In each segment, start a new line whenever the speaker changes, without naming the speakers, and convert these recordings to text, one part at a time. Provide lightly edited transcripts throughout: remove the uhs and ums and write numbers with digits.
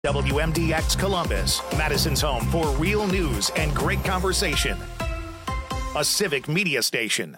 WMDX Columbus, Madison's home for real news and great conversation. A civic media station.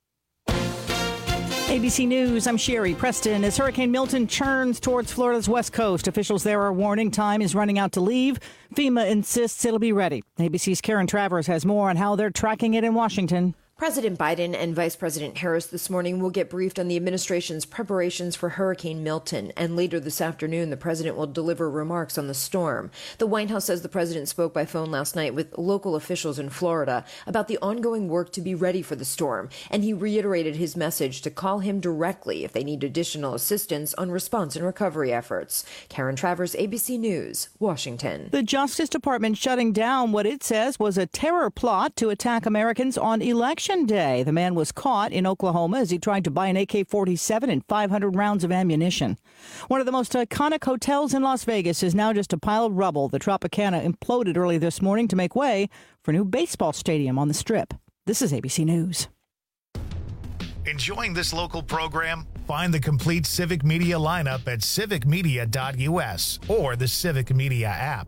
ABC News, I'm Sherry Preston. As Hurricane Milton churns towards Florida's west coast, officials there are warning time is running out to leave. FEMA insists it'll be ready. ABC's Karen Travers has more on how they're tracking it in Washington.
President Biden and Vice President Harris this morning will get briefed on the administration's preparations for Hurricane Milton, and later this afternoon the president will deliver remarks on the storm. The White House says the president spoke by phone last night with local officials in Florida about the ongoing work to be ready for the storm, and he reiterated his message to call him directly if they need additional assistance on response and recovery efforts. Karen Travers, ABC News, Washington.
The Justice Department shutting down what it says was a terror plot to attack Americans on Election Day. The man was caught in Oklahoma as he tried to buy an AK-47 and 500 rounds of ammunition. One of the most iconic hotels in Las Vegas is now just a pile of rubble. The Tropicana imploded early this morning to make way for a new baseball stadium on the Strip. This is ABC News.
Enjoying this local program? Find the complete Civic Media lineup at civicmedia.us or the Civic Media app.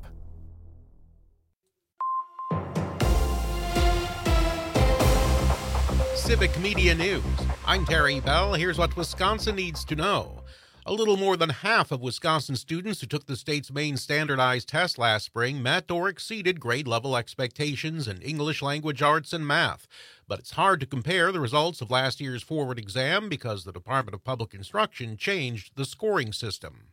Civic Media News. I'm Terry Bell. Here's what Wisconsin needs to know. A little more than half of Wisconsin students who took the state's main standardized test last spring met or exceeded grade-level expectations in English language arts and math. But it's hard to compare the results of last year's forward exam because the Department of Public Instruction changed the scoring system.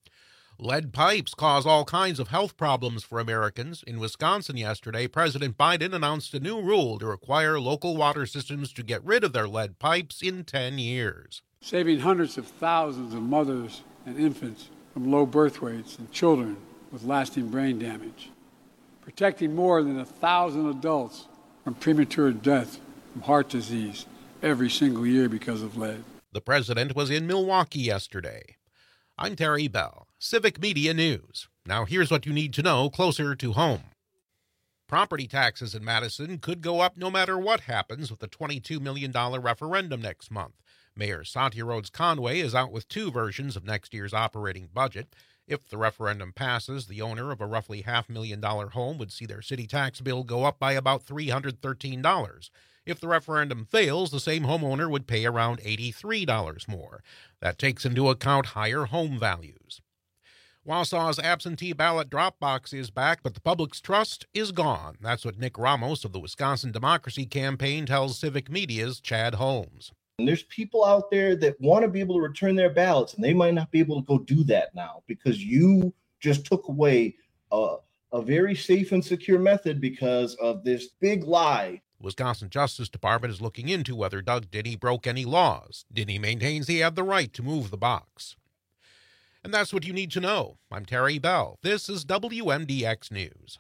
Lead pipes cause all kinds of health problems for Americans. In Wisconsin yesterday, President Biden announced a new rule to require local water systems to get rid of their lead pipes in 10 years.
Saving hundreds of thousands of mothers and infants from low birth weights and children with lasting brain damage. Protecting more than 1,000 adults from premature death from heart disease every single year because of lead.
The president was in Milwaukee yesterday. I'm Terry Bell, Civic Media News. Now here's what you need to know closer to home. Property taxes in Madison could go up no matter what happens with the $22 million referendum next month. Mayor Satya Rhodes Conway is out with two versions of next year's operating budget. If the referendum passes, the owner of a roughly $500,000 home would see their city tax bill go up by about $313. If the referendum fails, the same homeowner would pay around $83 more. That takes into account higher home values. Wausau's absentee ballot drop box is back, but the public's trust is gone. That's what Nick Ramos of the Wisconsin Democracy Campaign tells Civic Media's Chad Holmes.
And there's people out there that want to be able to return their ballots, and they might not be able to go do that now because you just took away a very safe and secure method because of this big lie.
The Wisconsin Justice Department is looking into whether Doug Dinney broke any laws. Dinney maintains he had the right to move the box. And that's what you need to know. I'm Terry Bell. This is WMDX News.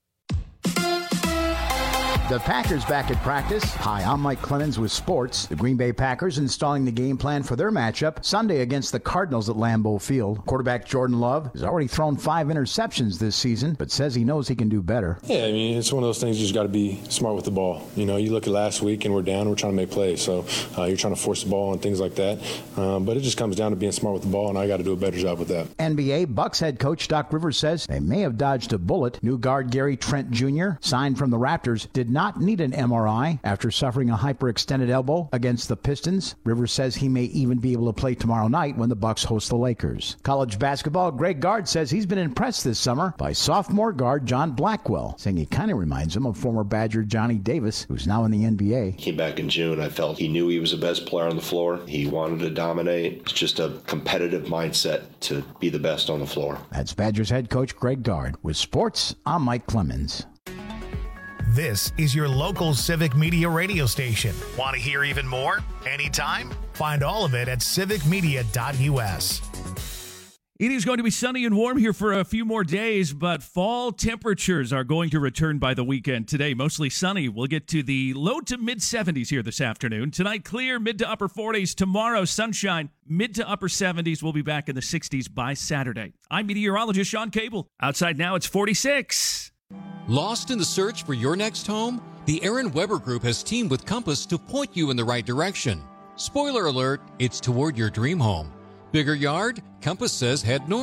The Packers back at practice. Hi, I'm Mike Clemens with sports. The Green Bay Packers installing the game plan for their matchup Sunday against the Cardinals at Lambeau Field. Quarterback Jordan Love has already thrown 5 interceptions this season, but says he knows he can do better.
Yeah, I mean, it's one of those things you just got to be smart with the ball. You know, you look at last week and we're down, we're trying to make plays. So you're trying to force the ball and things like that. But it just comes down to being smart with the ball, and I got to do a better job with that.
NBA Bucks head coach Doc Rivers says they may have dodged a bullet. New guard Gary Trent Jr., signed from the Raptors, did not need an MRI after suffering a hyperextended elbow against the Pistons. Rivers says he may even be able to play tomorrow night when the Bucks host the Lakers. College basketball, Greg Gard says he's been impressed this summer by sophomore guard John Blackwell, saying he kind of reminds him of former Badger Johnny Davis, who's now in the NBA.
Came back in June. I felt he knew he was the best player on the floor. He wanted to dominate. It's just a competitive mindset to be the best on the floor.
That's Badgers head coach Greg Gard. With sports, I'm Mike Clemens.
This is your local Civic Media radio station. Want to hear even more? Anytime? Find all of it at civicmedia.us.
It is going to be sunny and warm here for a few more days, but fall temperatures are going to return by the weekend. Today, mostly sunny. We'll get to the low to mid-70s here this afternoon. Tonight, clear, mid to upper 40s. Tomorrow, sunshine, mid to upper 70s. We'll be back in the 60s by Saturday. I'm meteorologist Sean Cable. Outside now, it's 46.
Lost in the search for your next home? The Aaron Weber Group has teamed with Compass to point you in the right direction. Spoiler alert, it's toward your dream home. Bigger yard? Compass says head north.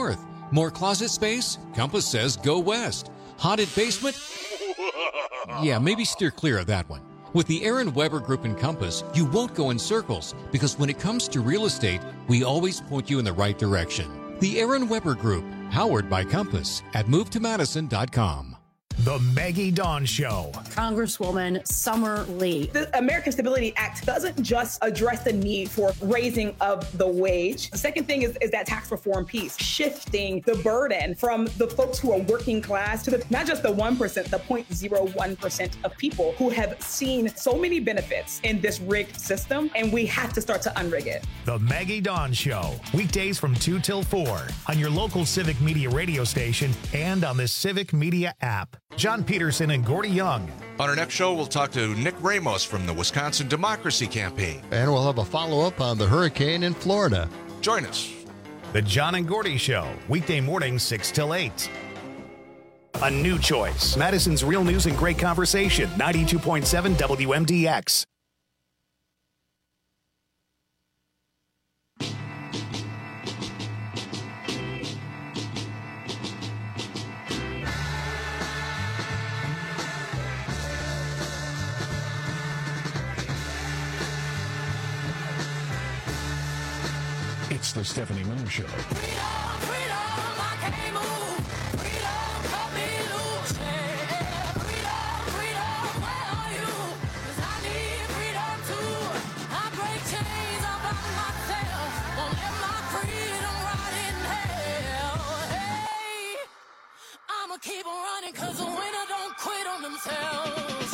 More closet space? Compass says go west. Haunted basement? Yeah, maybe steer clear of that one. With the Aaron Weber Group and Compass, you won't go in circles because when it comes to real estate, we always point you in the right direction. The Aaron Weber Group, powered by Compass at MoveToMadison.com.
The Maggie Dawn Show.
Congresswoman Summer Lee.
The American Stability Act doesn't just address the need for raising of the wage. The second thing is that tax reform piece, shifting the burden from the folks who are working class to not just the 1%, the 0.01% of people who have seen so many benefits in this rigged system, and we have to start to unrig it.
The Maggie Dawn Show. Weekdays from 2 till 4 on your local Civic Media radio station and on the Civic Media app. John Peterson and Gordy Young.
On our next show, we'll talk to Nick Ramos from the Wisconsin Democracy Campaign.
And we'll have a follow-up on the hurricane in Florida.
Join us.
The John and Gordy Show, weekday mornings 6 till 8. A new choice. Madison's Real News and Great Conversation, 92.7 WMDX.
It's the Stephanie Miller Show.
Keep running, cause the winner don't quit on themselves.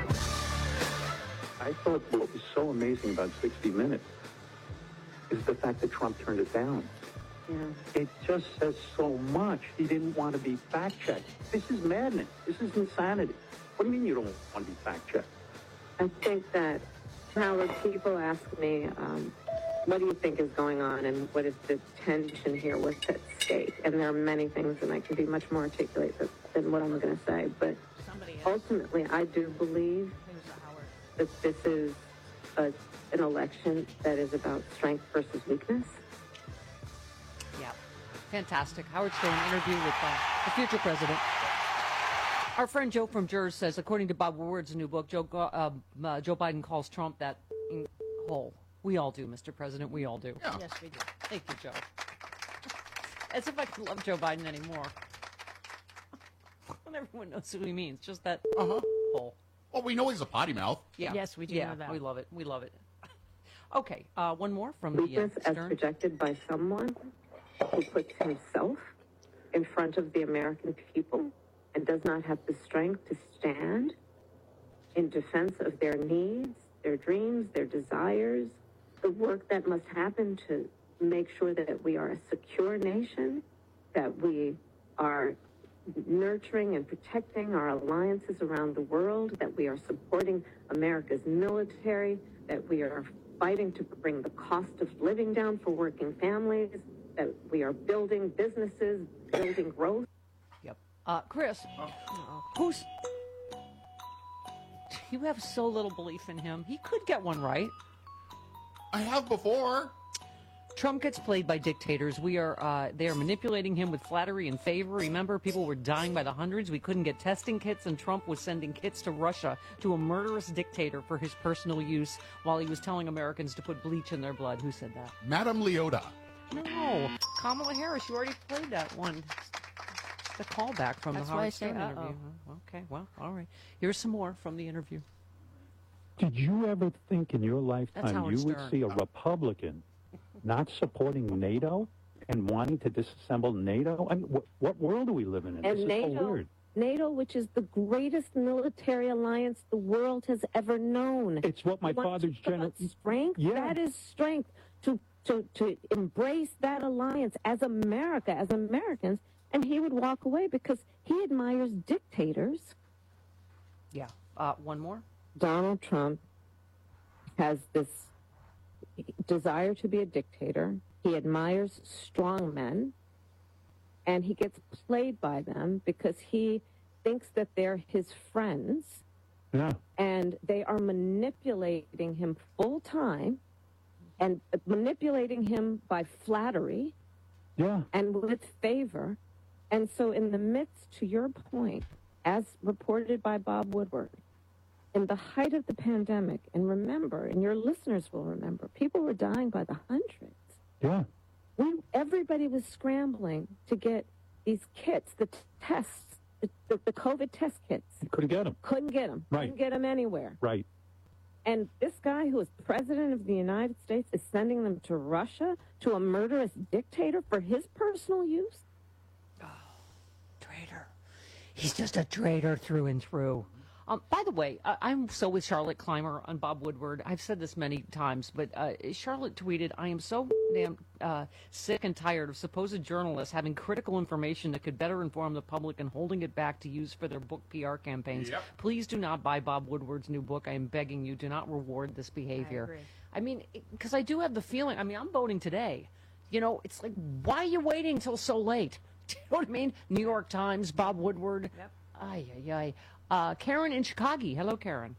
I thought what was so amazing about 60 Minutes is the fact that Trump turned it down. Yeah. It just says so much. He didn't want to be fact-checked. This is madness. This is insanity. What do you mean you don't want to be fact-checked?
I think that, Howard, people ask me, what do you think is going on and what is the tension here, what's at stake? And there are many things, and I can be much more articulate than what I'm going to say. But ultimately, I do believe that this is an election that is about strength versus weakness.
Yeah, fantastic. Howard Stern interview with the future president. Our friend Joe from Jers says, according to Bob Woodward's new book, Joe Biden calls Trump that hole. We all do, Mr. President. We all do.
Yeah.
Yes, we do. Thank you, Joe. As if I could love Joe Biden anymore. When everyone knows who he means. Just that hole.
Well, we know he's a potty mouth.
Yeah.
Yes, we do know that.
We love it. We love it. Okay, one more from
weakness
the Stern.
as projected by someone who puts himself in front of the American people and does not have the strength to stand in defense of their needs, their dreams, their desires, the work that must happen to make sure that we are a secure nation, that we are nurturing and protecting our alliances around the world, that we are supporting America's military, that we are fighting to bring the cost of living down for working families, that we are building businesses, building growth.
Yep. Chris, who's... You have so little belief in him. He could get one right.
I have before.
Trump gets played by dictators. They are manipulating him with flattery and favor. Remember, people were dying by the hundreds. We couldn't get testing kits, and Trump was sending kits to Russia, to a murderous dictator for his personal use, while he was telling Americans to put bleach in their blood. Who said that?
Madame Leota.
No, Kamala Harris. You already played that one. The callback from
That's
the
why I
Howard
say,
Stern interview. Okay, well, all right. Here's some more from the interview.
Did you ever think in your
That's
lifetime
Howard
you would
Stern.
see a Republican not supporting NATO and wanting to disassemble NATO? I mean, what world are we living in?
And
this is so weird.
NATO, which is the greatest military alliance the world has ever known.
It's what my father's general
strength.
Yeah.
That is strength to embrace that alliance as America, as Americans, and he would walk away because he admires dictators.
Yeah. One more.
Donald Trump has this desire to be a dictator. He admires strong men, and he gets played by them because he thinks that they're his friends.
Yeah.
And they are manipulating him full time and manipulating him by flattery and with favor. And so in the midst, to your point, as reported by Bob Woodward, in the height of the pandemic, and remember, and your listeners will remember, people were dying by the hundreds.
Yeah.
Everybody was scrambling to get these kits, the tests, the COVID test kits.
Couldn't get them.
Couldn't get them.
Right.
Couldn't get them anywhere.
Right.
And this guy who is president of the United States is sending them to Russia, to a murderous dictator for his personal use?
Traitor. He's just a traitor through and through. By the way, I'm so with Charlotte Clymer on Bob Woodward. I've said this many times, but Charlotte tweeted, I am so damn sick and tired of supposed journalists having critical information that could better inform the public and holding it back to use for their book PR campaigns. Yep. Please do not buy Bob Woodward's new book. I am begging you, do not reward this behavior. I mean, because I do have the feeling, I mean, I'm voting today. You know, it's like, why are you waiting until so late? Do you know what I mean? New York Times, Bob Woodward. Yep. Ay, ay, ay. Karen in Chicago. Hello, Karen.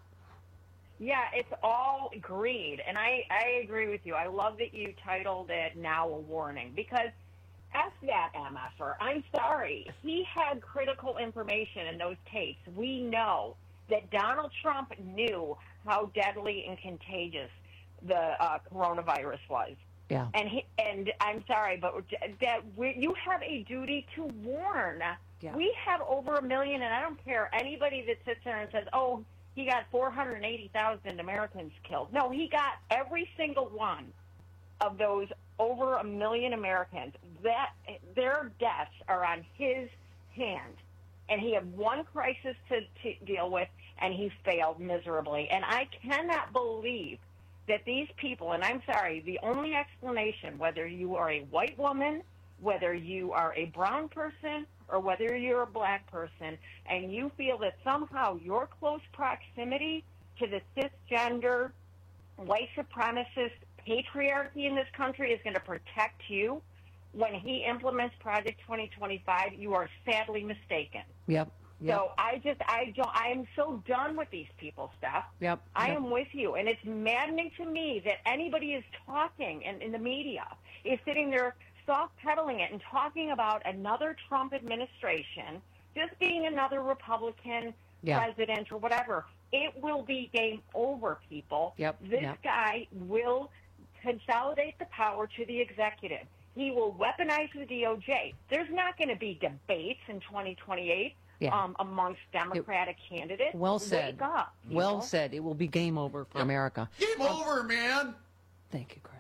Yeah, it's all greed. And I agree with you. I love that you titled it Now a Warning, because F that MFer. I'm sorry. He had critical information in those tapes. We know that Donald Trump knew how deadly and contagious the coronavirus was.
Yeah.
And I'm sorry, but you have a duty to warn. Yeah. We have over 1 million, and I don't care anybody that sits there and says, oh, he got 480,000 Americans killed. No, he got every single one of those over 1 million Americans. That their deaths are on his hand. And he had one crisis to deal with, and he failed miserably. And I cannot believe that these people, and I'm sorry, the only explanation, whether you are a white woman, whether you are a brown person, or whether you're a black person, and you feel that somehow your close proximity to the cisgender, white supremacist patriarchy in this country is going to protect you when he implements Project 2025, you are sadly mistaken.
Yep.
So I'm so done with these people stuff.
Yep.
I am with you. And it's maddening to me that anybody is talking and in the media is sitting there soft pedaling it and talking about another Trump administration just being another Republican president or whatever. It will be game over, people. This guy will consolidate the power to the executive. He will weaponize the DOJ. There's not going to be debates in 2028 amongst Democratic candidates.
Well said.
Wake up,
well said. It will be game over for America.
Game over, man.
Thank you, Chris.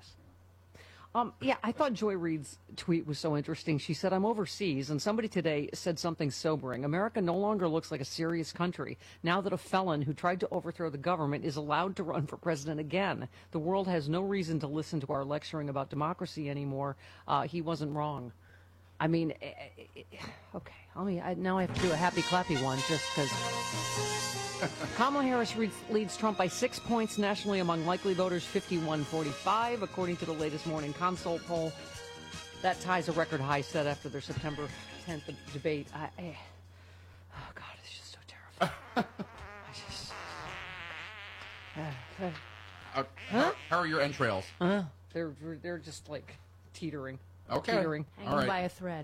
I thought Joy Reid's tweet was so interesting. She said, I'm overseas, and somebody today said something sobering. America no longer looks like a serious country now that a felon who tried to overthrow the government is allowed to run for president again. The world has no reason to listen to our lecturing about democracy anymore. He wasn't wrong. I mean, okay. Now I have to do a happy clappy one just because. Kamala Harris leads Trump by 6 points nationally among likely voters, 51-45, according to the latest Morning Consult poll. That ties a record high set after their September 10th debate. Oh, God, it's just so terrifying.
How are your entrails?
They're just like teetering.
Okay.
Teetering.
Hanging by a thread.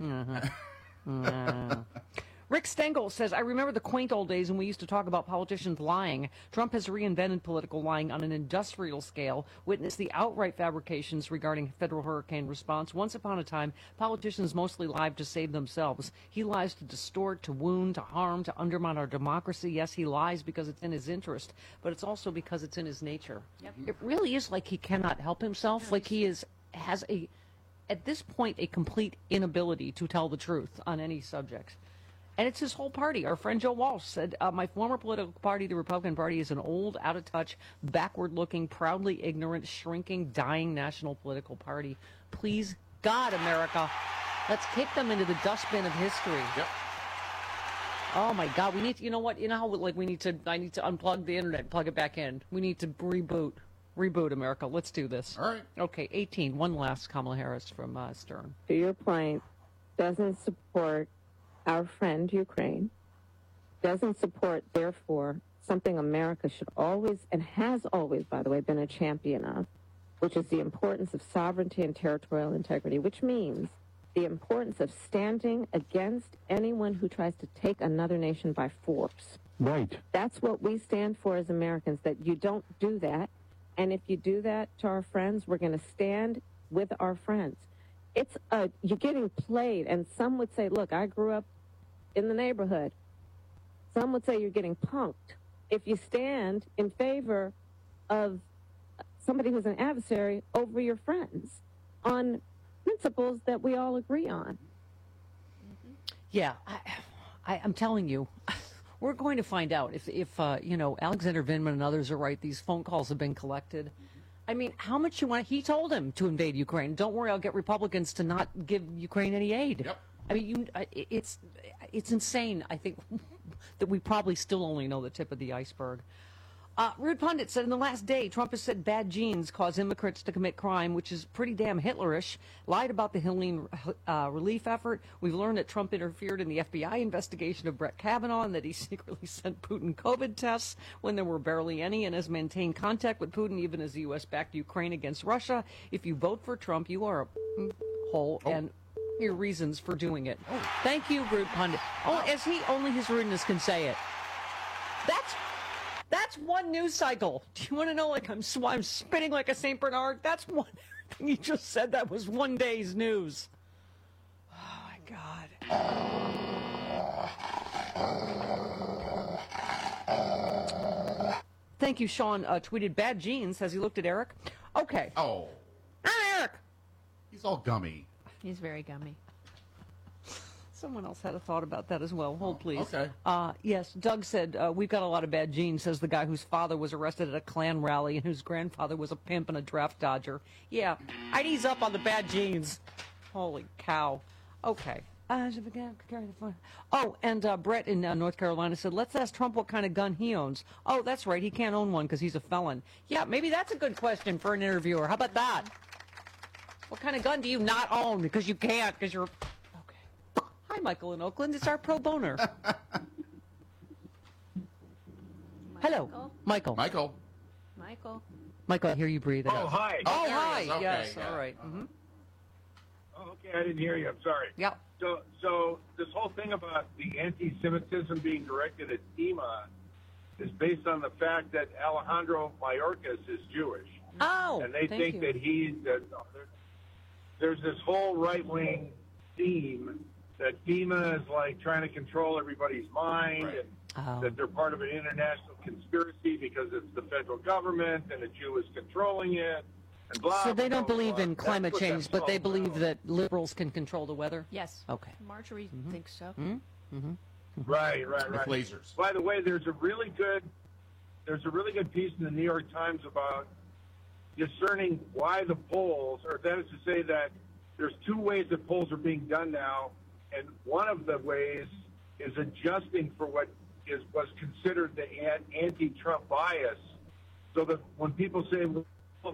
Rick Stengel says, I remember the quaint old days when we used to talk about politicians lying. Trump has reinvented political lying on an industrial scale. Witness the outright fabrications regarding federal hurricane response. Once upon a time, politicians mostly lied to save themselves. He lies to distort, to wound, to harm, to undermine our democracy. Yes, he lies because it's in his interest, but it's also because it's in his nature. Yep. It really is like he cannot help himself, like he has at this point, a complete inability to tell the truth on any subject. And it's his whole party. Our friend Joe Walsh said, my former political party, the Republican Party, is an old, out-of-touch, backward-looking, proudly ignorant, shrinking, dying national political party. Please, God, America, let's kick them into the dustbin of history.
Yep.
Oh, my God. We need to, you know what? You know how, I need to unplug the internet, plug it back in. We need to reboot. Reboot, America. Let's do this.
All right.
Okay, 18. One last, Kamala Harris from Stern.
To your point, doesn't support our friend Ukraine, doesn't support, therefore, something America should always, and has always, by the way, been a champion of, which is the importance of sovereignty and territorial integrity, which means the importance of standing against anyone who tries to take another nation by force.
Right.
That's what we stand for as Americans, that you don't do that. And if you do that to our friends, we're going to stand with our friends. You're getting played, and some would say, look, I grew up in the neighborhood. Some would say you're getting punked if you stand in favor of somebody who's an adversary over your friends on principles that we all agree on.
Yeah, I'm telling you, we're going to find out if Alexander Vindman and others are right. These phone calls have been collected. I mean, how much you want? He told him to invade Ukraine. Don't worry, I'll get Republicans to not give Ukraine any aid.
Yep.
I mean, it's insane. I think that we probably still only know the tip of the iceberg. Rude Pundit said in the last day, Trump has said bad genes cause immigrants to commit crime, which is pretty damn Hitlerish. Lied about the Helene relief effort. We've learned that Trump interfered in the FBI investigation of Brett Kavanaugh and that he secretly sent Putin COVID tests when there were barely any, and has maintained contact with Putin even as the U.S. backed Ukraine against Russia. If you vote for Trump, you are a hole, and your reasons for doing it. Thank you, Rude Pundit. As only his rudeness can say it. That's one news cycle. Do you want to know, I'm spinning like a St. Bernard? That's one. Everything you just said, that was one day's news. Oh, my God. Thank you, Sean. Tweeted bad genes as he looked at Eric. Okay.
Oh.
Hi, Eric.
He's all gummy.
He's very gummy.
Someone else had a thought about that as well. Hold, please.
Okay.
Yes, Doug said, we've got a lot of bad genes, says the guy whose father was arrested at a Klan rally and whose grandfather was a pimp and a draft dodger. Yeah, I'd ease up on the bad genes. Holy cow. Okay. Oh, and Brett in North Carolina said, let's ask Trump what kind of gun he owns. Oh, that's right. He can't own one because he's a felon. Yeah, maybe that's a good question for an interviewer. How about that? What kind of gun do you not own? Because you can't, because you're... Hi, Michael in Oakland. It's our pro boner. Hello, Michael.
Michael,
I hear you breathe.
Oh, hi.
Oh, hi.
Okay,
Yes,
yeah.
all right. Mm-hmm.
Oh, okay, I didn't hear you. I'm sorry.
Yeah.
So this whole thing about the anti-Semitism being directed at FEMA is based on the fact that Alejandro Mayorkas is Jewish.
Oh,
and they think that there's this whole right-wing theme that FEMA is like trying to control everybody's mind, and that they're part of an international conspiracy because it's the federal government and a Jew is controlling it, and blah.
So they don't
blah,
believe
blah.
in climate
That's what
change,
that's
but they
all
believe
about.
that liberals can control the weather?
Yes.
Okay.
Marjorie thinks so.
Mm-hmm.
Right.
With lasers.
By the way, there's a really good piece in the New York Times about discerning why the polls, or that is to say that there's two ways that polls are being done now. And one of the ways is adjusting for what was considered the anti-Trump bias, so that when people say, well,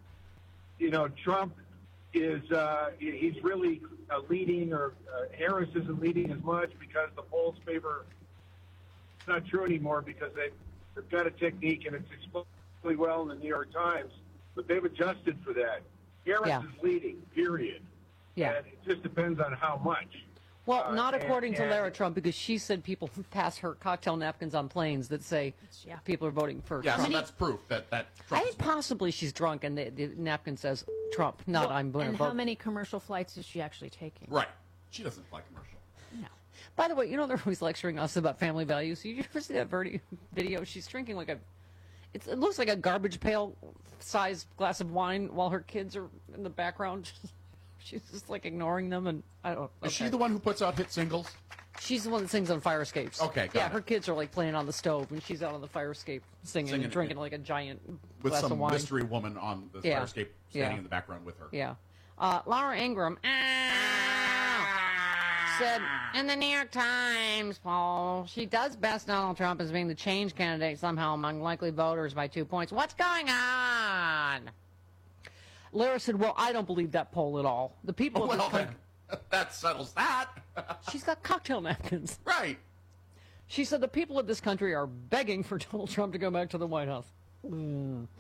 Trump is he's really leading, or Harris isn't leading as much because the polls favor. It's not true anymore because they've got a technique, and it's explained really well in the New York Times, but they've adjusted for that. Harris is leading, period.
Yeah.
And it just depends on how much.
Well, not according to Lara Trump, because she said people pass her cocktail napkins on planes that say people are voting for
Yeah,
Trump.
so that's proof that
I
Trump
think possibly she's drunk and the napkin says Trump, not I'm going to
And
vote.
how many commercial flights is she actually taking?
Right. She doesn't fly commercial.
No.
By the way, they're always lecturing us about family values. You ever see that video? She's drinking it looks like a garbage pail size glass of wine while her kids are in the background. She's just ignoring them, and I don't.
Is she the one who puts out hit singles?
She's the one that sings on fire escapes.
Okay, got
yeah,
it.
her kids are playing on the stove, and she's out on the fire escape singing and drinking a giant
with
glass
some
of wine.
mystery woman on the fire escape standing in the background with her.
Yeah. Laura Ingram said in the New York Times poll, she does best Donald Trump as being the change candidate somehow among likely voters by 2 points. What's going on? Lara said, well, I don't believe that poll at all. The people
that settles that.
She's got cocktail napkins.
Right.
She said the people of this country are begging for Donald Trump to go back to the White House.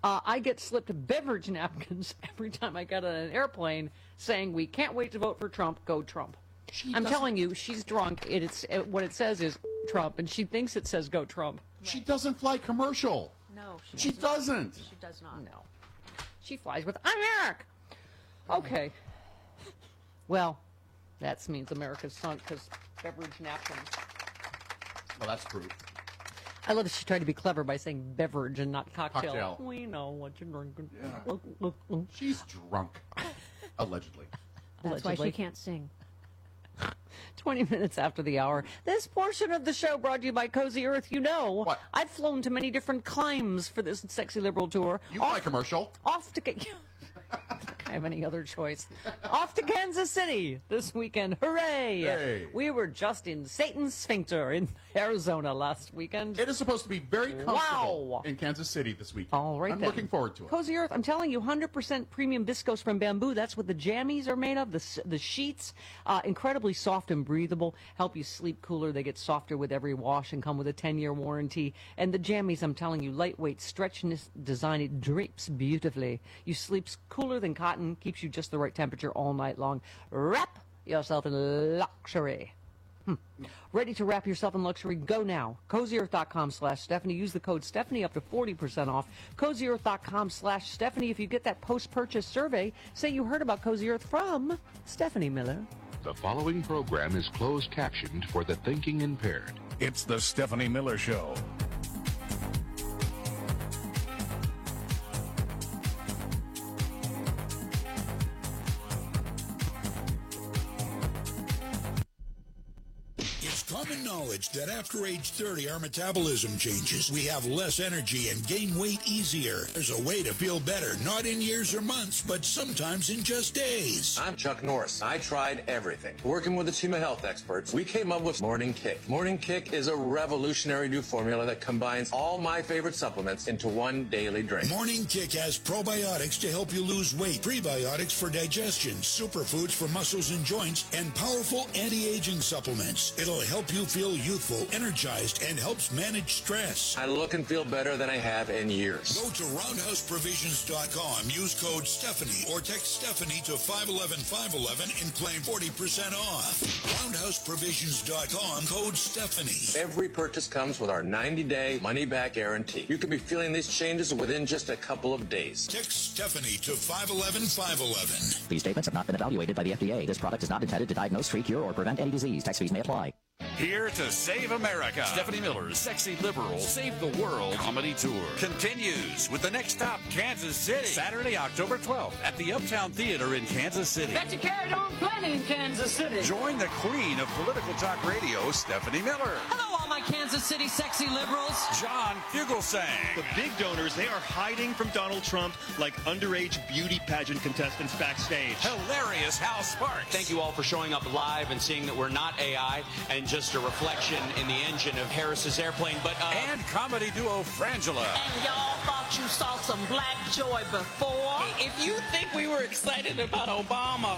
I get slipped beverage napkins every time I get on an airplane saying, we can't wait to vote for Trump, go Trump. I'm telling you, she's drunk. What it says is Trump, and she thinks it says go Trump.
She doesn't fly commercial.
No,
she doesn't.
She does not.
No. She flies with, I'm Eric. Okay. Well, that means America's sunk because beverage napkins.
Well, that's proof.
I love that she tried to be clever by saying beverage and not cocktail.
Cocktail.
We know what you're drinking.
Yeah. She's drunk. Allegedly.
That's why she can't sing.
20 minutes after the hour. This portion of the show brought to you by Cozy Earth. You know,
what?
I've flown to many different climes for this sexy liberal tour.
You fly commercial?
Off to I have any other choice. Off to Kansas City this weekend. Hooray!
Hey.
We were just in Satan's Sphincter in Arizona last weekend.
It is supposed to be very comfortable in Kansas City this weekend.
All right,
I'm
then.
looking forward to it.
Cozy Earth, I'm telling you, 100% premium viscose from bamboo. That's what the jammies are made of. The sheets, incredibly soft and breathable, help you sleep cooler. They get softer with every wash and come with a 10-year warranty. And the jammies, I'm telling you, lightweight, stretchness design. It drapes beautifully. You sleep cooler than cotton, keeps you just the right temperature all night long. Wrap yourself in luxury. Ready to wrap yourself in luxury? Go now. CozyEarth.com/Stephanie. Use the code Stephanie up to 40% off. CozyEarth.com/Stephanie. If you get that post-purchase survey, say you heard about Cozy Earth from Stephanie Miller.
The following program is closed captioned for the thinking impaired.
It's the Stephanie Miller Show.
Common knowledge that after age 30, our metabolism changes. We have less energy and gain weight easier. There's a way to feel better, not in years or months, but sometimes in just days.
I'm Chuck Norris. I tried everything. Working with a team of health experts, we came up with Morning Kick. Morning Kick is a revolutionary new formula that combines all my favorite supplements into one daily drink.
Morning Kick has probiotics to help you lose weight, prebiotics for digestion, superfoods for muscles and joints, and powerful anti-aging supplements. It'll help you feel youthful, energized, and helps manage stress.
I look and feel better than I have in years.
Go to RoundhouseProvisions.com, use code Stephanie, or text Stephanie to 511-511 and claim 40% off. RoundhouseProvisions.com, code Stephanie.
Every purchase comes with our 90-day money-back guarantee. You could be feeling these changes within just a couple of days.
Text Stephanie to 511-511.
These statements have not been evaluated by the FDA. This product is not intended to diagnose, treat, cure, or prevent any disease. Tax fees may apply.
Here to save America, Stephanie Miller's Sexy Liberal Save the World Comedy Tour continues with the next stop, Kansas City. Saturday, October 12th at the Uptown Theater in Kansas City.
Bet you carried on plenty in Kansas City.
Join the queen of political talk radio, Stephanie Miller.
Hello, all my Kansas City sexy liberals.
John Fugelsang.
The big donors, they are hiding from Donald Trump like underage beauty pageant contestants backstage.
Hilarious Hal Sparks.
Thank you all for showing up live and seeing that we're not AI and just a reflection in the engine of Harris's airplane, but
and comedy duo Frangela.
And y'all thought you saw some black joy before?
If you think we were excited about Obama,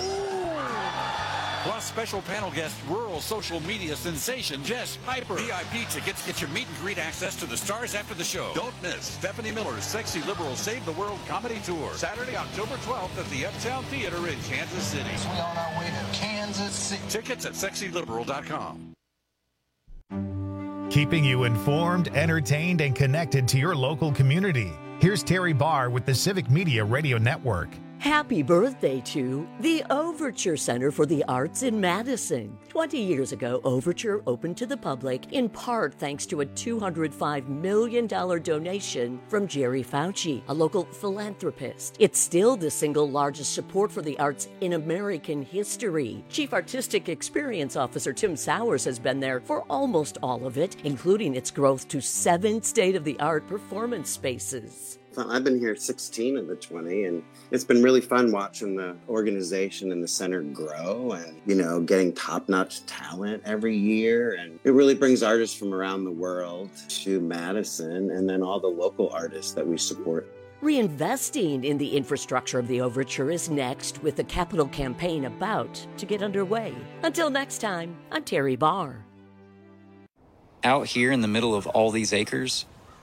Plus special panel guest, rural social media sensation Jess Piper. VIP tickets get your meet and greet access to the stars after the show. Don't miss Stephanie Miller's Sexy Liberal Save the World Comedy Tour. Saturday, October 12th at the Uptown Theater in Kansas City.
We're on our way to Kansas City.
Tickets at sexyliberal.com.
Keeping you informed, entertained, and connected to your local community. Here's Terry Barr with the Civic Media Radio Network.
Happy birthday to the Overture Center for the Arts in Madison. 20 years ago, Overture opened to the public, in part thanks to a $205 million donation from Jerry Fauci, a local philanthropist. It's still the single largest support for the arts in American history. Chief Artistic Experience Officer Tim Sowers has been there for almost all of it, including its growth to 7 state-of-the-art performance spaces.
I've been here 16 of the 20, and it's been really fun watching the organization and the center grow and, getting top-notch talent every year. And it really brings artists from around the world to Madison and then all the local artists that we support.
Reinvesting in the infrastructure of the Overture is next, with the capital campaign about to get underway. Until next time, I'm Terry Barr.
Out here in the middle of all these acres,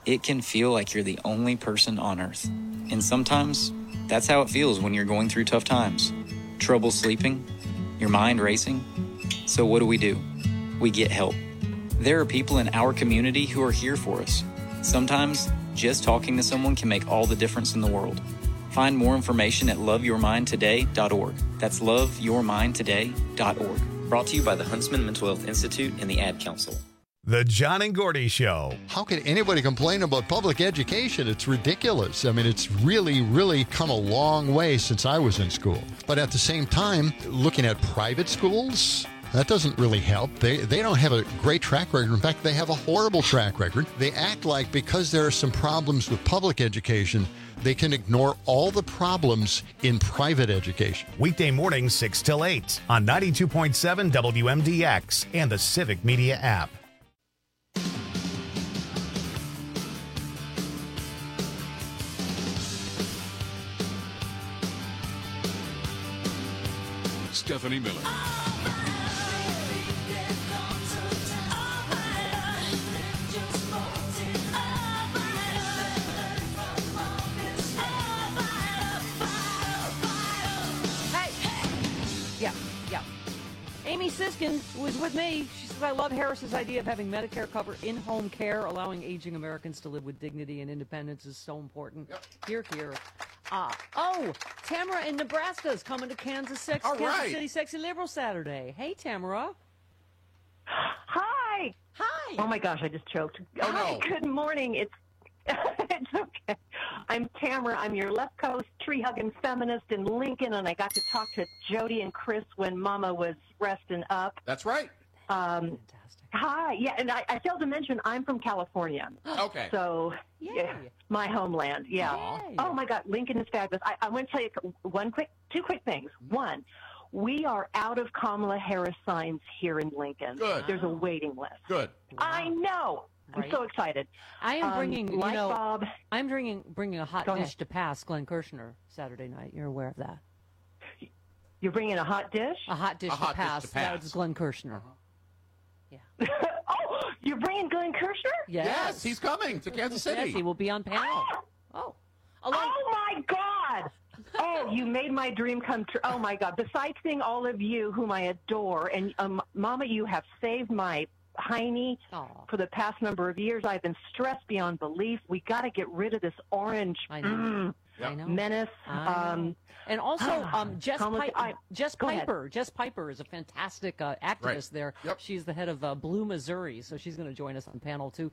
it can feel like you're the only person on Earth. And sometimes, that's how it feels when you're going through tough times. Trouble sleeping, your mind racing. So what do? We get help. There are people in our community who are here for us. Sometimes, just talking to someone can make all the difference in the world. Find more information at loveyourmindtoday.org. That's loveyourmindtoday.org. Brought to you by the Huntsman Mental Health Institute and the Ad Council.
The John and Gordy Show.
How can anybody complain about public education? It's ridiculous. I mean, it's really come a long way since I was in school. But at the same time, looking at private schools, that doesn't really help. They don't have a great track record. In fact, they have a horrible track record. They act like because there are some problems with public education, they can ignore all the problems in private education.
Weekday mornings 6 till 8 on 92.7 WMDX and the Civic Media app.
Stephanie Miller.
Yeah. Amy Siskin was with me. She says, I love Harris's idea of having Medicare cover in-home care. Allowing aging Americans to live with dignity and independence is so important. Yep. Here. Tamara in Nebraska is coming to Kansas City Sexy Liberal Saturday. Hey, Tamara.
Hi. Oh, my gosh, I just choked. Hi, good morning. It's okay. I'm Tamara. I'm your left coast tree-hugging feminist in Lincoln, and I got to talk to Jody and Chris when Mama was resting up.
That's right.
Fantastic. Hi. Yeah, and I failed to mention I'm from California.
Okay.
So, yeah, my homeland. Yeah.
Aww.
Oh, my God. Lincoln is fabulous. I want to tell you two quick things. One, we are out of Kamala Harris signs here in Lincoln.
Good.
There's a waiting list.
Good.
I know. I'm so excited.
I am bringing,
Bob.
I'm bringing a hot dish to pass Glenn Kirshner Saturday night. You're aware of that?
You're bringing a hot dish?
A hot dish to pass. That's Glenn Kirshner. Yeah.
Oh, you're bringing Glenn Kirshner?
Yes, he's coming to Kansas City.
Yes, he will be on panel.
Oh my God! Oh, you made my dream come true. Oh my God! Besides seeing all of you, whom I adore, and Mama, you have saved my hiney for the past number of years. I've been stressed beyond belief. We got to get rid of this orange menace.
And also, Jess Piper is a fantastic activist there. Yep. She's the head of Blue Missouri, so she's going to join us on panel too.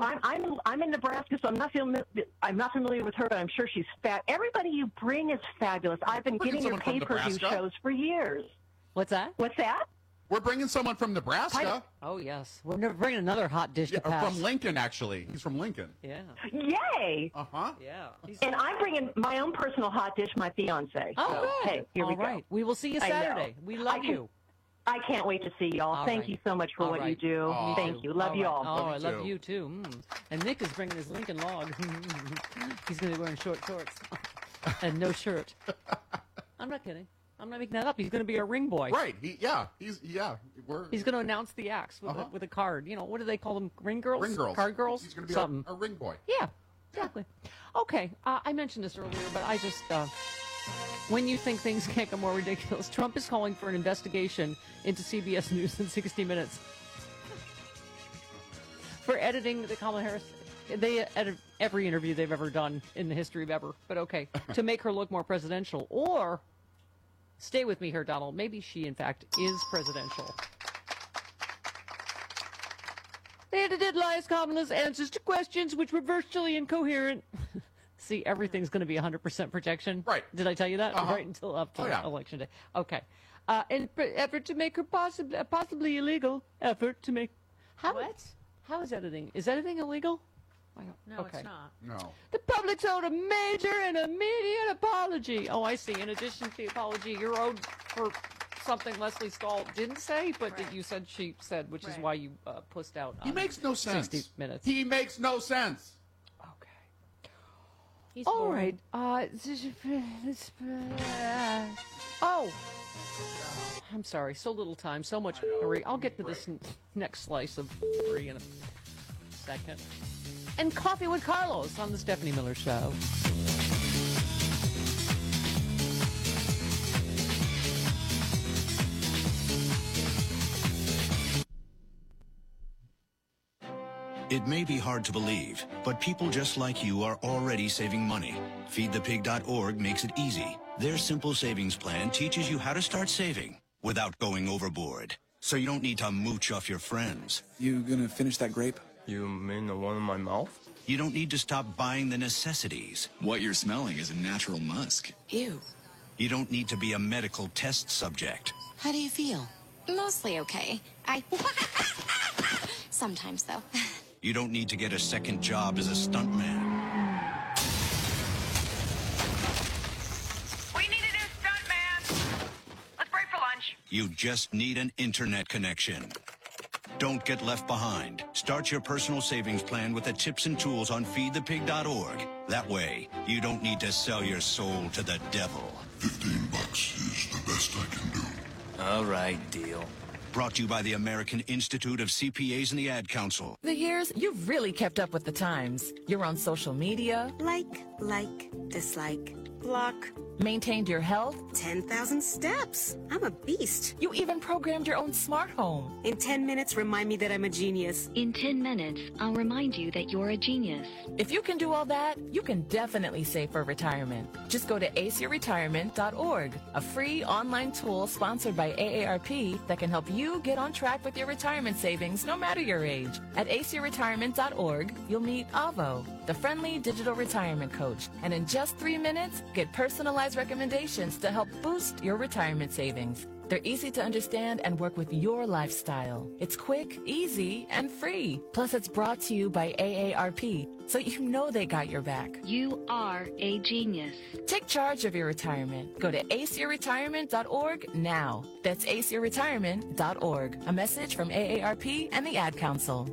I'm in Nebraska, so I'm not familiar with her, but I'm sure she's fat. Everybody you bring is fabulous. I've been getting your pay-per-view shows for years.
What's that?
We're bringing someone from Nebraska.
Oh, yes. We're bringing another hot dish to pass.
From Lincoln, actually. He's from Lincoln.
Yeah.
Yay!
Uh-huh.
Yeah.
And I'm bringing my own personal hot dish, my fiancé.
Oh,
so,
good.
Hey, here we go.
Right. We will see you Saturday. We love you.
I can't wait to see y'all. Thank you so much for what you do. Thank you. Love you all.
Oh, I love you too. And Nick is bringing his Lincoln log. He's going to be wearing short shorts and no shirt. I'm not kidding. I'm not making that up. He's going to be a ring boy.
Right. He's
going to announce the acts with a card. You know, what do they call them? Ring girls?
Ring girls.
Card girls?
He's going to be a ring boy.
Yeah, exactly. Okay. I mentioned this earlier, but I just, when you think things can't get more ridiculous, Trump is calling for an investigation into CBS News in 60 Minutes for editing the Kamala Harris. They edit every interview they've ever done in the history of ever, but okay, to make her look more presidential. Or, stay with me here, Donald, maybe she, in fact, is presidential. They edited Elias Kamala's answers to questions which were virtually incoherent. See, everything's going to be 100% protection.
Right.
Did I tell you that? Right until up to Election Day. Okay. An effort to make her possibly illegal. Effort to make...
What?
How is editing? Is editing illegal?
No, it's not.
No.
The public's owed a major and immediate apology. Oh, I see. In addition to the apology, you're owed for something Leslie Stahl didn't say, but that you said she said, which is why you pussed out.
He makes no sense.
60 Minutes.
He makes no sense.
Okay.
He's
all
boring.
right. I'm sorry. So little time. So much hurry. I'll get to this next slice of free in a 2nd. And Coffee with Carlos on the Stephanie Miller Show.
It may be hard to believe, but people just like you are already saving money. FeedThePig.org makes it easy. Their simple savings plan teaches you how to start saving without going overboard. So you don't need to mooch off your friends.
You gonna finish that grape? You mean the one in my mouth?
You don't need to stop buying the necessities.
What you're smelling is a natural musk.
Ew.
You don't need to be a medical test subject.
How do you feel?
Mostly okay. Sometimes, though.
You don't need to get a second job as a stuntman.
We need a new stuntman. Let's break for lunch.
You just need an internet connection. Don't get left behind. Start your personal savings plan with the tips and tools on feedthepig.org. That way, you don't need to sell your soul to the devil.
$15 is the best I can do.
All right, deal. Brought to you by the American Institute of CPAs and the Ad Council.
The years, you've really kept up with the times. You're on social media.
Like, dislike, block.
Maintained your health.
10,000 steps. I'm a beast.
You even programmed your own smart home.
In 10 minutes, remind me that I'm a genius.
In 10 minutes, I'll remind you that you're a genius.
If you can do all that, you can definitely save for retirement. Just go to aceyourretirement.org, a free online tool sponsored by AARP that can help you get on track with your retirement savings no matter your age. At aceyourretirement.org, you'll meet Avo, the friendly digital retirement coach. And in just 3 minutes, get personalized recommendations to help boost your retirement savings. They're easy to understand and work with your lifestyle. It's quick, easy, and free. Plus, it's brought to you by AARP, so you know they got your back.
You are a genius.
Take charge of your retirement. Go to aceyourretirement.org now. That's aceyourretirement.org. A message from AARP and the Ad Council.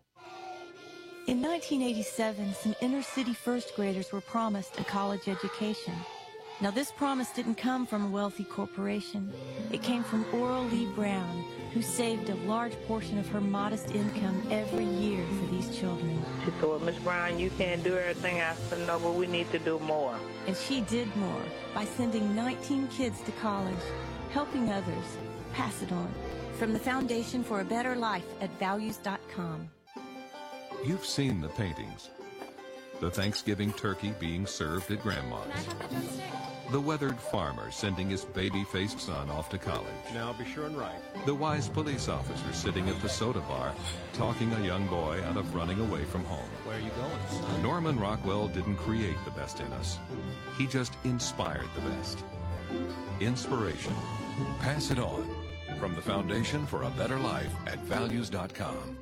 In 1987, some inner-city first graders were promised a college education. Now, this promise didn't come from a wealthy corporation. It came from Oral Lee Brown, who saved a large portion of her modest income every year for these children.
She told Miss Brown, you can't do everything. I said, no, but we need to do more.
And she did more by sending 19 kids to college, helping others. Pass it on. From the Foundation for a Better Life at values.com.
You've seen the paintings. The Thanksgiving turkey being served at Grandma's. The weathered farmer sending his baby-faced son off to college.
Now be sure and write.
The wise police officer sitting at the soda bar, talking a young boy out of running away from home.
Where are you going, son?
Norman Rockwell didn't create the best in us. He just inspired the best. Inspiration. Pass it on. From the Foundation for a Better Life at values.com.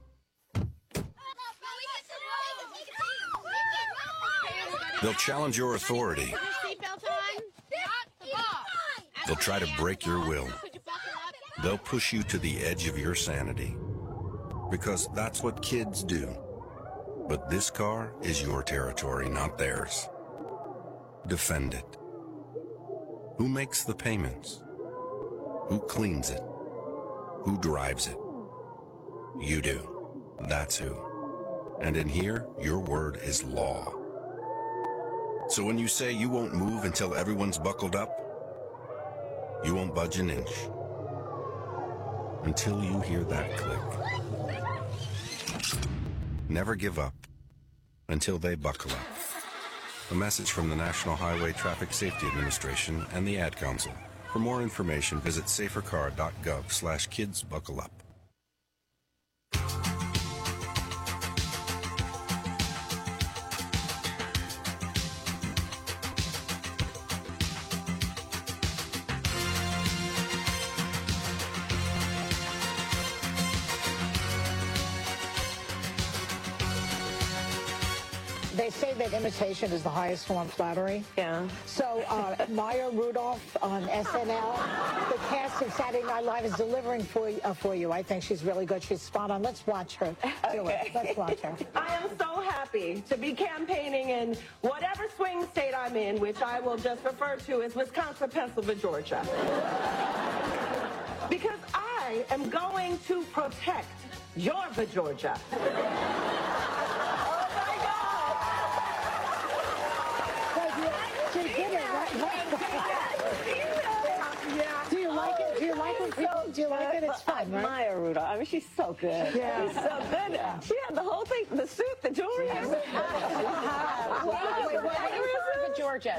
They'll challenge your authority. They'll try to break your will. They'll push you to the edge of your sanity. Because that's what kids do. But this car is your territory, not theirs. Defend it. Who makes the payments? Who cleans it? Who drives it? You do. That's who. And in here, your word is law. So when you say you won't move until everyone's buckled up, you won't budge an inch. Until you hear that click. Never give up until they buckle up. A message from the National Highway Traffic Safety Administration and the Ad Council. For more information, visit safercar.gov/kidsbuckleup.
They say that imitation is the highest form of flattery.
Yeah.
So Maya Rudolph on SNL, the cast of Saturday Night Live is delivering for you. I think she's really good. She's spot on. Let's watch her do it. Let's watch her.
I am so happy to be campaigning in whatever swing state I'm in, which I will just refer to as Wisconsin, Pennsylvania, Georgia. Because I am going to protect your Georgia.
Yeah. Do you like it? Do you like when people? Do you like it? It's fun, right?
Maya Rudolph. I mean, she's so good.
Yeah.
She's so good. She had the whole thing, the suit, the jewelry.
For Georgia.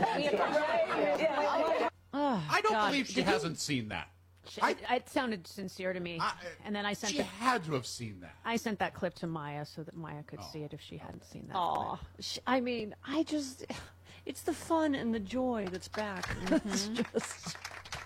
I don't believe she hasn't seen that.
It sounded sincere to me. And then I sent
She had to have seen that.
I sent that clip to Maya so that Maya could see it if she hadn't seen that.
Oh, I mean, it's the fun and the joy that's back. It's just,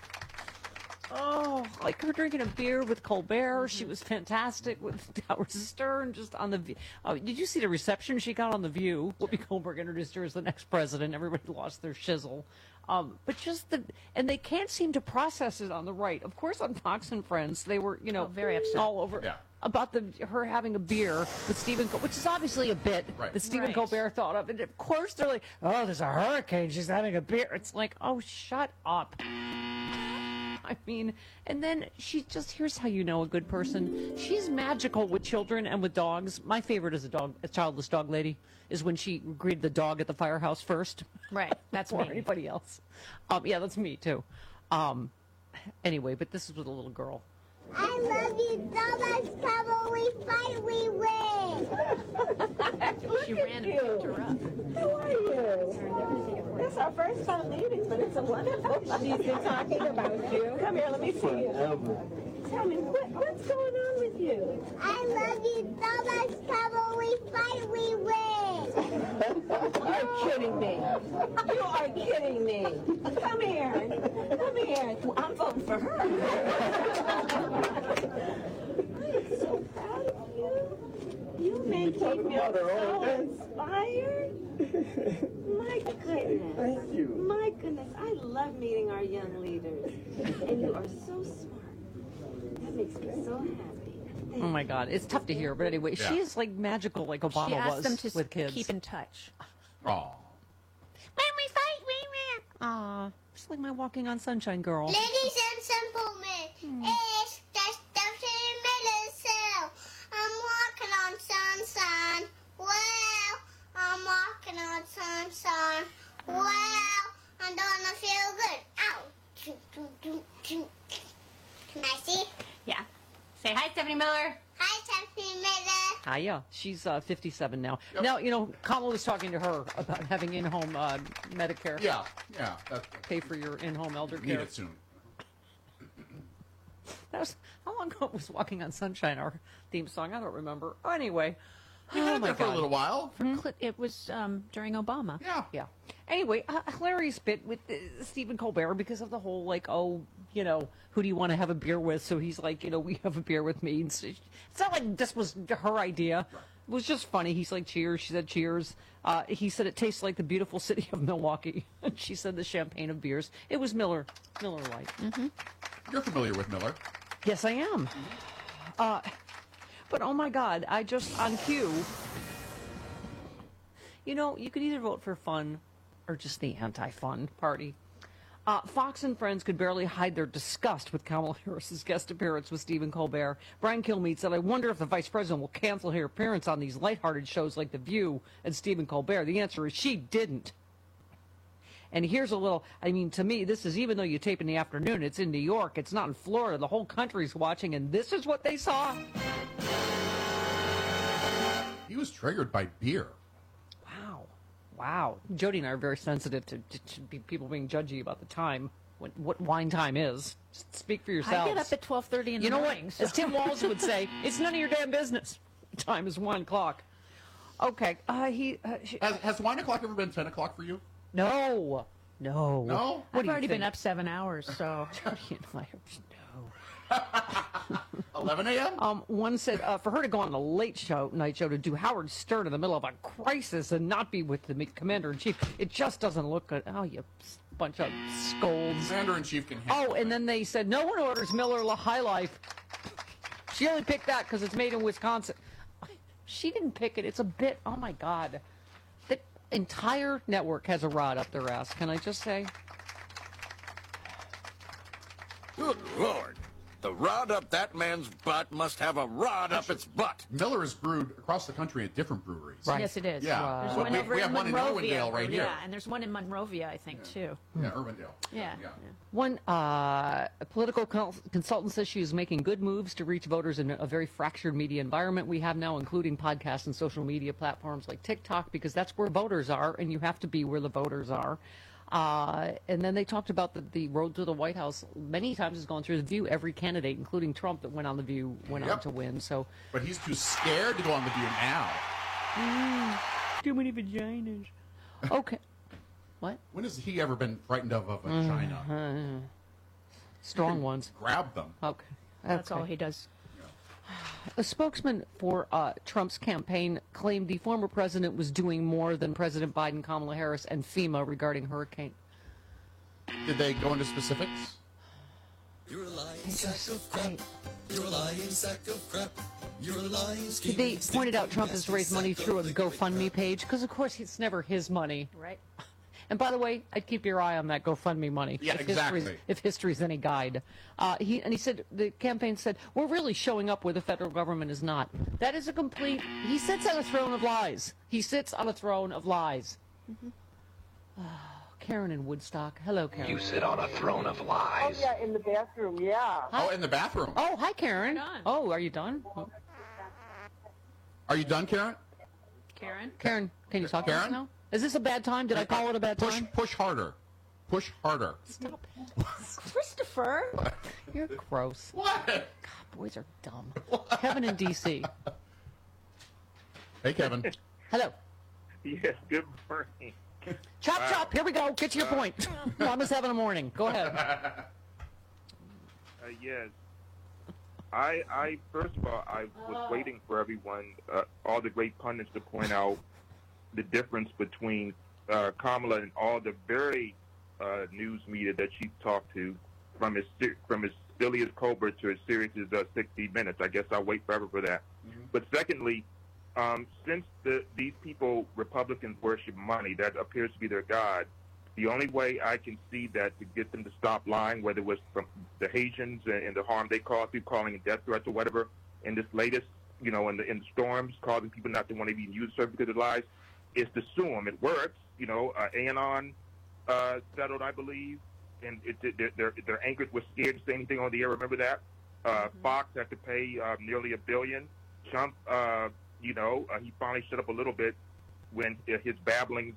like her drinking a beer with Colbert. She was fantastic with Howard Stern. Just on the, did you see the reception she got on The View? Whoopi Goldberg introduced her as the next president. Everybody lost their shizzle. But just and they can't seem to process it on the right. Of course, on Fox and Friends, they were,
very upset
all over about her having a beer with Stephen, which is obviously a bit that Stephen Colbert thought of. And of course, they're like, "Oh, there's a hurricane. She's having a beer." It's like, oh, shut up. I mean, and then here's how you know a good person. She's magical with children and with dogs. My favorite is a childless dog lady, is when she greeted the dog at the firehouse first.
Right, that's
or
me.
Anybody else. Yeah, that's me too. Anyway, but this is with a little girl.
I love you so much, Papa. We fight, we win.
She ran and picked her up.
How are you? It's our first time meeting, but it's a wonderful. She's been talking about you. Come here, let me see you. Tell me, what's going on with you?
I love you so much, Papa. We fight, we win.
You're kidding me. You are kidding me. Come here. Come here. I'm voting for her. I'm so proud of you. You make me feel so inspired. My goodness.
Thank you.
My goodness. I love meeting our young leaders. And you are so smart. That makes me so happy.
Oh my God, it's tough to hear, but anyway, she is like magical, like Obama
She asked
was
them to
with kids.
keep in touch.
Oh.
When we fight, we win.
Aw, just like my Walking on Sunshine girl.
Ladies and gentlemen, it's just Stephanie Miller Cell. I'm walking on sunshine. Well, I'm walking on sunshine. Well, I'm gonna feel good. Ow. Can I see?
Yeah. Say hi, Stephanie Miller.
Hi, Stephanie Miller.
Hiya. She's 57 now. Now, Kamala was talking to her about having in-home Medicare.
Yeah.
Pay for your in-home elder
Need
care.
it soon.
That was, how long ago was Walking on Sunshine our theme song? I don't remember. Oh, anyway.
We had it there for a little while.
It was during Obama.
Yeah. Anyway, hilarious bit with Stephen Colbert because of the whole, who do you want to have a beer with? So he's like, we have a beer with me. And so it's not like this was her idea. It was just funny. He's like, cheers. She said, cheers. He said, it tastes like the beautiful city of Milwaukee. And she said, the champagne of beers. It was Miller Lite.
You're familiar with Miller.
Yes, I am. But, oh, my God, I just, on cue, you could either vote for fun or just the anti-fun party. Fox and Friends could barely hide their disgust with Kamala Harris's guest appearance with Stephen Colbert. Brian Kilmeade said, I wonder if the vice president will cancel her appearance on these lighthearted shows like The View and Stephen Colbert. The answer is she didn't. And here's a little, to me, this is, even though you tape in the afternoon, it's in New York, it's not in Florida, the whole country's watching, and this is what they saw.
He was triggered by beer.
Wow. Jody and I are very sensitive to people being judgy about the time, what wine time is. Just speak for yourselves.
I get up at 12:30 in the morning.
What? As Tim Walz would say, it's none of your damn business. Time is 1 o'clock. Okay.
Has 1 o'clock ever been 10 o'clock for you?
No.
No?
I've already been up 7 hours, so.
Jody and I are,
11 a.m.?
One said for her to go on the late night show to do Howard Stern in the middle of a crisis and not be with the commander-in-chief, it just doesn't look good. Oh, you bunch of scolds.
Commander-in-chief can handle
and then they said, no one orders Miller High Life. She only picked that because it's made in Wisconsin. She didn't pick it. It's a bit, oh, my God. The entire network has a rod up their ass, can I just say?
Good Lord.
The rod up that man's butt must have a rod up its butt.
Miller is brewed across the country at different breweries.
Right.
Yes, it is.
Yeah.
There's
Well,
one over
we
in
have one in
Monrovia.
Irwindale right here.
Yeah, and there's one in Monrovia, I think, too.
Yeah, Irwindale.
Yeah.
One a political consultant says she is making good moves to reach voters in a very fractured media environment we have now, including podcasts and social media platforms like TikTok, because that's where voters are, and you have to be where the voters are. And then they talked about the road to the White House many times has gone through The View. Every candidate, including Trump, that went on The View went on to win. So,
but he's too scared to go on The View now.
Too many vaginas. Okay. What?
When has he ever been frightened of a vagina?
Strong ones.
Grab them.
Okay.
That's all he does.
A spokesman for Trump's campaign claimed the former president was doing more than President Biden, Kamala Harris, and FEMA regarding hurricane.
Did they go into specifics?
You're a lying sack of crap. You're a lying sack of crap. You're a lying
They pointed out Trump has raised money through a GoFundMe page because, of course, it's never his money.
Right.
And by the way, I'd keep your eye on that GoFundMe money.
Yeah, exactly.
If history's any guide. He said, the campaign said, we're really showing up where the federal government is not. That is a complete, he sits on a throne of lies. He sits on a throne of lies. Oh, Karen in Woodstock. Hello, Karen.
You sit on a throne of lies.
Oh, yeah, in the bathroom, yeah.
Oh, in the bathroom.
Oh, hi, Karen. Oh, are you done?
Are you done, Karen?
Karen, can you talk to us
Karen?
now? Is this a bad time? Did I call it a bad time?
Push harder. Push harder.
Stop it. Christopher. You're gross.
What?
God, boys are dumb. Kevin in D.C.
Hey, Kevin.
Hello.
Yes, good morning.
Chop, chop. Here we go. Get to your point. Mama's having a morning. Go ahead.
Yes. I first of all, I was waiting for everyone, all the great pundits, to point out the difference between Kamala and all the very news media that she talked to, from as silly as Colbert to as serious as 60 Minutes. I guess I'll wait forever for that.
Mm-hmm.
But secondly, since these people, Republicans, worship money, that appears to be their god, the only way I can see that to get them to stop lying, whether it was from the Haitians and the harm they caused, people calling it death threats or whatever, in this latest, in the storms, causing people not to want to even use service because of lies, is to sue them. It works. Anon settled, I believe, and their anchors were scared to say anything on the air. Remember that? Fox had to pay nearly $1 billion. Trump, he finally shut up a little bit when his babblings,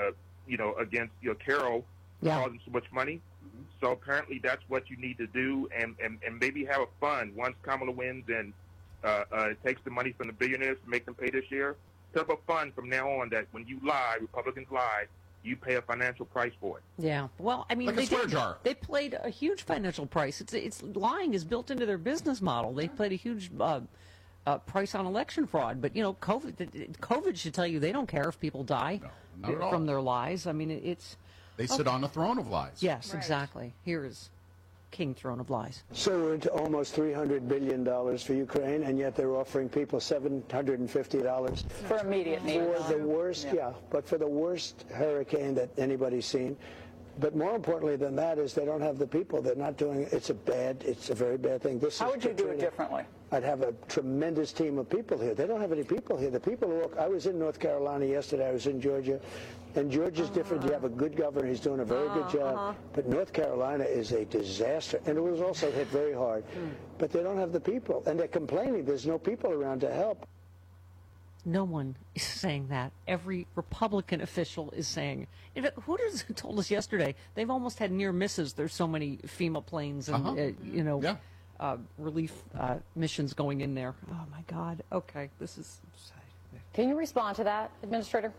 against Carol caused him so much money. So apparently that's what you need to do, and maybe have a fund once Kamala wins and takes the money from the billionaires to make them pay this year. Set up a fund from now on that when you lie, Republicans lie, you pay a financial price for it.
Yeah. Well, I mean,
Like a swear jar.
They played a huge financial price. It's lying is built into their business model. They played a huge price on election fraud. But COVID should tell you they don't care if people die
not at all.
from their lies. I mean, it's
They sit on a throne of lies.
Yes, exactly. Here is King Throne of Lies.
So we're into almost $300 billion for Ukraine, and yet they're offering people $750
For immediate need.
for the worst, but for the worst hurricane that anybody's seen. But more importantly than that is they don't have the people. They're not doing it. It's a very bad thing.
How would you do it differently?
I'd have a tremendous team of people here. They don't have any people here. The people who I was in North Carolina yesterday. I was in Georgia. And Georgia's different. You have a good governor. He's doing a very good job. But North Carolina is a disaster. And it was also hit very hard. But they don't have the people. And they're complaining there's no people around to help.
No one is saying that. Every Republican official is saying. In fact, Hooters told us yesterday they've almost had near misses. There's so many FEMA planes and relief missions going in there. Oh my God. Okay, this is.
Can you respond to that, Administrator?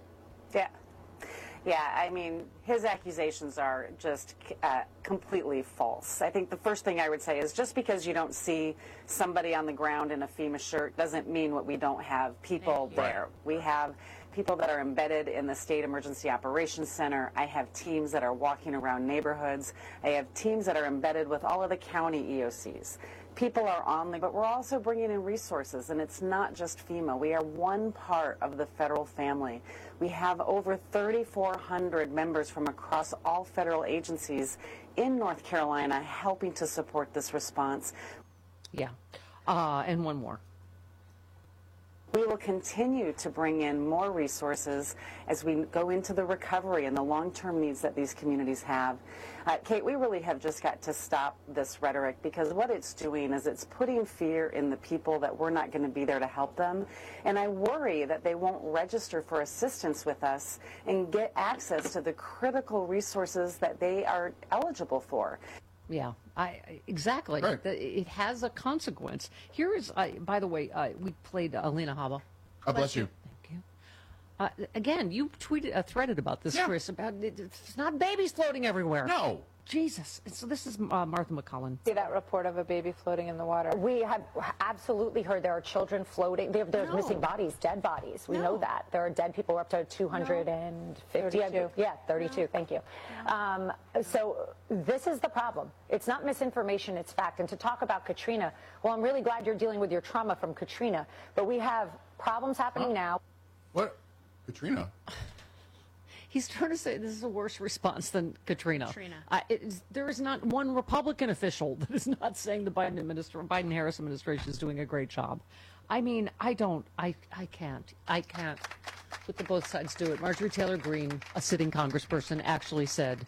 Yeah, I mean, his accusations are just completely false. I think the first thing I would say is just because you don't see somebody on the ground in a FEMA shirt doesn't mean we don't have people there. We have people that are embedded in the State Emergency Operations Center. I have teams that are walking around neighborhoods. I have teams that are embedded with all of the county EOCs. People are on but we're also bringing in resources, and it's not just FEMA. We are one part of the federal family. We have over 3,400 members from across all federal agencies in North Carolina helping to support this response.
Yeah. And one more.
We will continue to bring in more resources as we go into the recovery and the long-term needs that these communities have. Kate, we really have just got to stop this rhetoric, because what it's doing is it's putting fear in the people that we're not going to be there to help them. And I worry that they won't register for assistance with us and get access to the critical resources that they are eligible for.
Yeah, exactly.
Right.
It has a consequence. Here is, by the way, we played Alina Habba.
God bless you.
Thank you. Again, you threaded about this, Chris, about it's not babies floating everywhere.
No.
Jesus. So this is Martha McCullen.
See that report of a baby floating in the water? We have absolutely heard there are children floating. There's missing bodies, dead bodies. We know that. There are dead people up to 250.
32.
Yeah, 32. Thank you. So this is the problem. It's not misinformation, it's fact. And to talk about Katrina, well, I'm really glad you're dealing with your trauma from Katrina. But we have problems happening now.
What? Katrina?
He's trying to say this is a worse response than Katrina. There is not one Republican official that is not saying the Biden-Harris administration is doing a great job. I mean, I can't let the both sides do it. Marjorie Taylor Greene, a sitting congressperson, actually said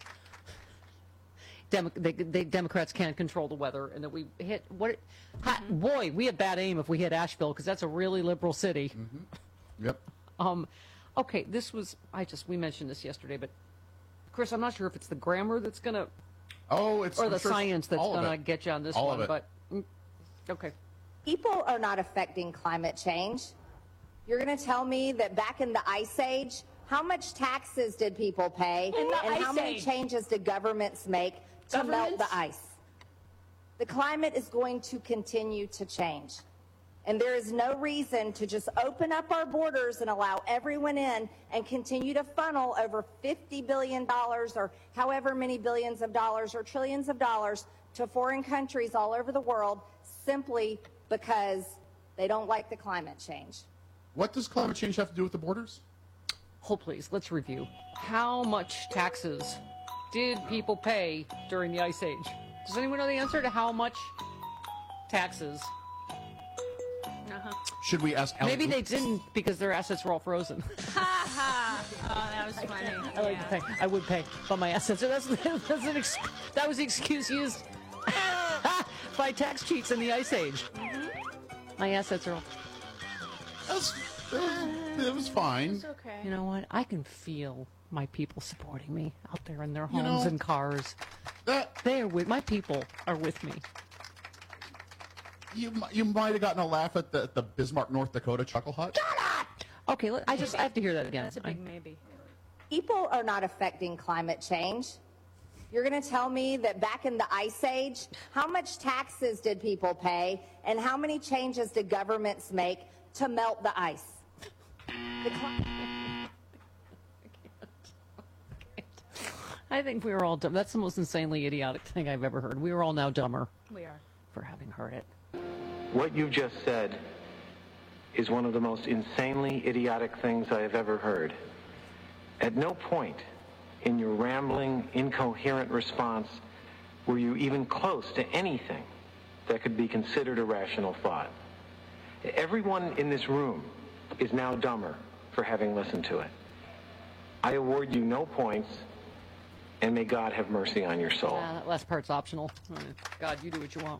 the Democrats can't control the weather, and that we hit boy, we have bad aim if we hit Asheville, because that's a really liberal city.
Yep.
Okay, we mentioned this yesterday, but Chris, I'm not sure if it's the grammar that's going to, or the science that's going to get you on this one, but okay.
People are not affecting climate change. You're going to tell me that back in the Ice Age, how much taxes did people pay, and how many changes did governments make to melt the ice? The climate is going to continue to change. And there is no reason to just open up our borders and allow everyone in and continue to funnel over $50 billion or however many billions of dollars or trillions of dollars to foreign countries all over the world simply because they don't like the climate change.
What does climate change have to do with the borders?
Hold please, let's review. How much taxes did people pay during the Ice Age? Does anyone know the answer to how much taxes?
Should we ask Ellen?
Maybe they didn't, because their assets were all frozen.
Ha ha! Oh, that was funny.
I like to pay. I would pay, but my assets. So that was the excuse used by tax cheats in the Ice Age. My assets are all.
It was fine.
It's okay.
You know what? I can feel my people supporting me out there in their homes and cars. My people are with me.
You might have gotten a laugh at the Bismarck, North Dakota Chuckle Hut.
Okay, I have to hear that again.
That's a big maybe.
People are not affecting climate change. You're going to tell me that back in the Ice Age, how much taxes did people pay, and how many changes did governments make to melt the ice?
I think we were all dumb. That's the most insanely idiotic thing I've ever heard. We are all now dumber.
We are.
For having heard it.
What you've just said is one of the most insanely idiotic things I have ever heard. At no point in your rambling, incoherent response were you even close to anything that could be considered a rational thought. Everyone in this room is now dumber for having listened to it. I award you no points, and may God have mercy on your soul.
That last part's optional. God, you do what you want.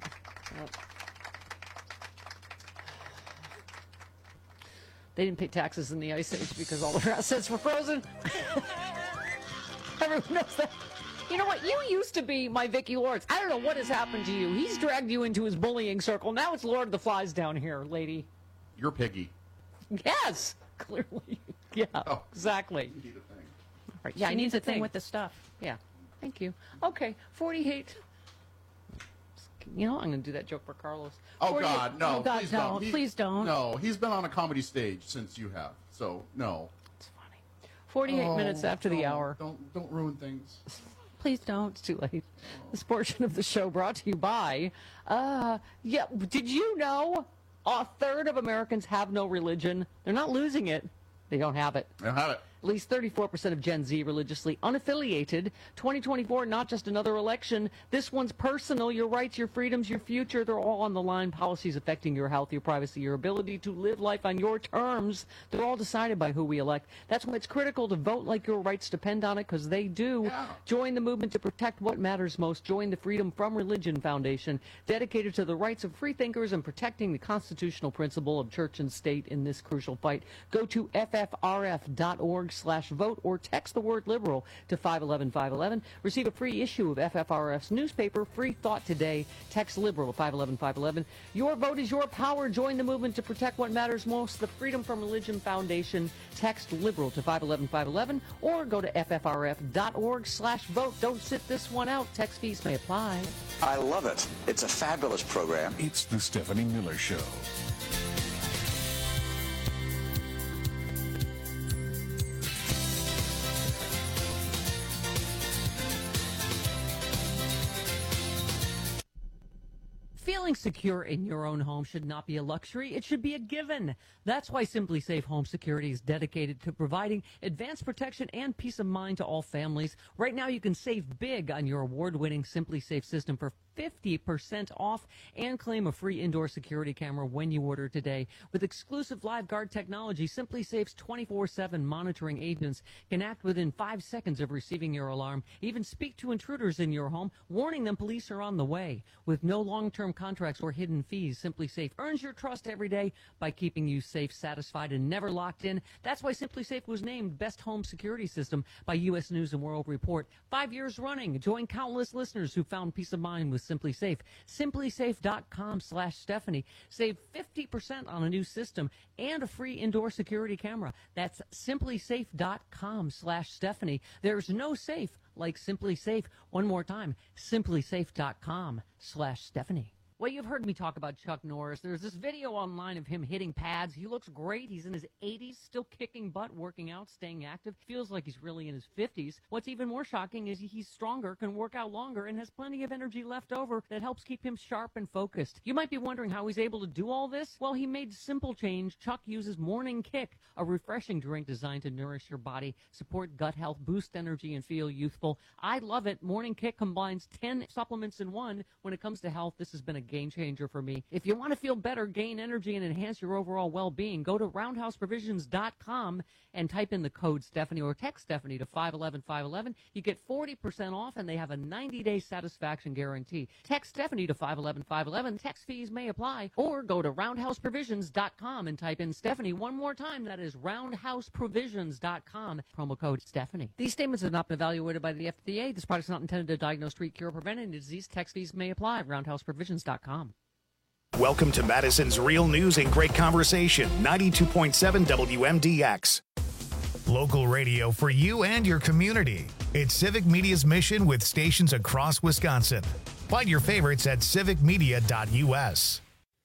They didn't pay taxes in the Ice Age because all their assets were frozen. Everyone knows that. You know what? You used to be my Vicki Lawrence. I don't know what has happened to you. He's dragged you into his bullying circle. Now it's Lord of the Flies down here, lady.
You're Piggy.
Yes, clearly. Yeah, exactly.
You need a thing.
Right. Yeah,
she needs a thing with the stuff.
Yeah. Thank you. Okay, 48. You know, I'm going to do that joke for Carlos.
Oh, God, no.
Oh, God,
please
no.
don't.
Please don't.
No, he's been on a comedy stage since you have, so no.
It's funny. 48 minutes after the hour.
Don't ruin things.
Please don't. It's too late. This portion of the show brought to you by, did you know a third of Americans have no religion? They're not losing it. They don't have it.
They don't have it.
At least 34% of Gen Z religiously unaffiliated. 2024, not just another election. This one's personal. Your rights, your freedoms, your future, they're all on the line. Policies affecting your health, your privacy, your ability to live life on your terms. They're all decided by who we elect. That's why it's critical to vote like your rights depend on it, because they do. Yeah. Join the movement to protect what matters most. Join the Freedom from Religion Foundation, dedicated to the rights of free thinkers and protecting the constitutional principle of church and state in this crucial fight. Go to ffrf.org/vote or text the word liberal to 511-511. Receive a free issue of FFRF's newspaper, Free Thought Today. Text liberal to 511-511. Your vote is your power. Join the movement to protect what matters most. The Freedom from Religion Foundation. Text liberal to 511-511 or go to ffrf.org/vote. Don't sit this one out. Text fees may apply.
I love it. It's a fabulous program.
It's the Stephanie Miller Show.
Feeling secure in your own home should not be a luxury. It should be a given. That's why Simply Safe Home Security is dedicated to providing advanced protection and peace of mind to all families. Right now, you can save big on your award-winning Simply Safe system for 50% off and claim a free indoor security camera when you order today. With exclusive live guard technology, Simply Safe's 24/7 monitoring agents can act within 5 seconds of receiving your alarm, even speak to intruders in your home, warning them police are on the way. With no long-term contracts or hidden fees, Simply Safe earns your trust every day by keeping you safe, satisfied, and never locked in. That's why Simply Safe was named Best Home Security System by U.S. News & World Report 5 years running. Join countless listeners who found peace of mind with Simply Safe. SimplySafe.com/Stephanie. Save 50% on a new system and a free indoor security camera. That's SimplySafe.com/Stephanie. There's no safe like Simply Safe. One more time, SimplySafe.com/Stephanie. Well, you've heard me talk about Chuck Norris. There's this video online of him hitting pads. He looks great. He's in his 80s, still kicking butt, working out, staying active. Feels like he's really in his 50s. What's even more shocking is he's stronger, can work out longer, and has plenty of energy left over that helps keep him sharp and focused. You might be wondering how he's able to do all this. Well, he made simple change. Chuck uses Morning Kick, a refreshing drink designed to nourish your body, support gut health, boost energy, and feel youthful. I love it. Morning Kick combines 10 supplements in one. When it comes to health, this has been a game changer for me. If you want to feel better, gain energy, and enhance your overall well-being, go to roundhouseprovisions.com and type in the code Stephanie or text Stephanie to 511-511. You get 40% off, and they have a 90-day satisfaction guarantee. Text Stephanie to 511-511. Text fees may apply. Or go to roundhouseprovisions.com and type in Stephanie one more time. That is roundhouseprovisions.com. Promo code Stephanie. These statements have not been evaluated by the FDA. This product is not intended to diagnose, treat, cure, or prevent any disease. Text fees may apply. roundhouseprovisions.com.
Welcome to Madison's Real News and Great Conversation, 92.7 WMDX. Local radio for you and your community. It's Civic Media's mission with stations across Wisconsin. Find your favorites at civicmedia.us.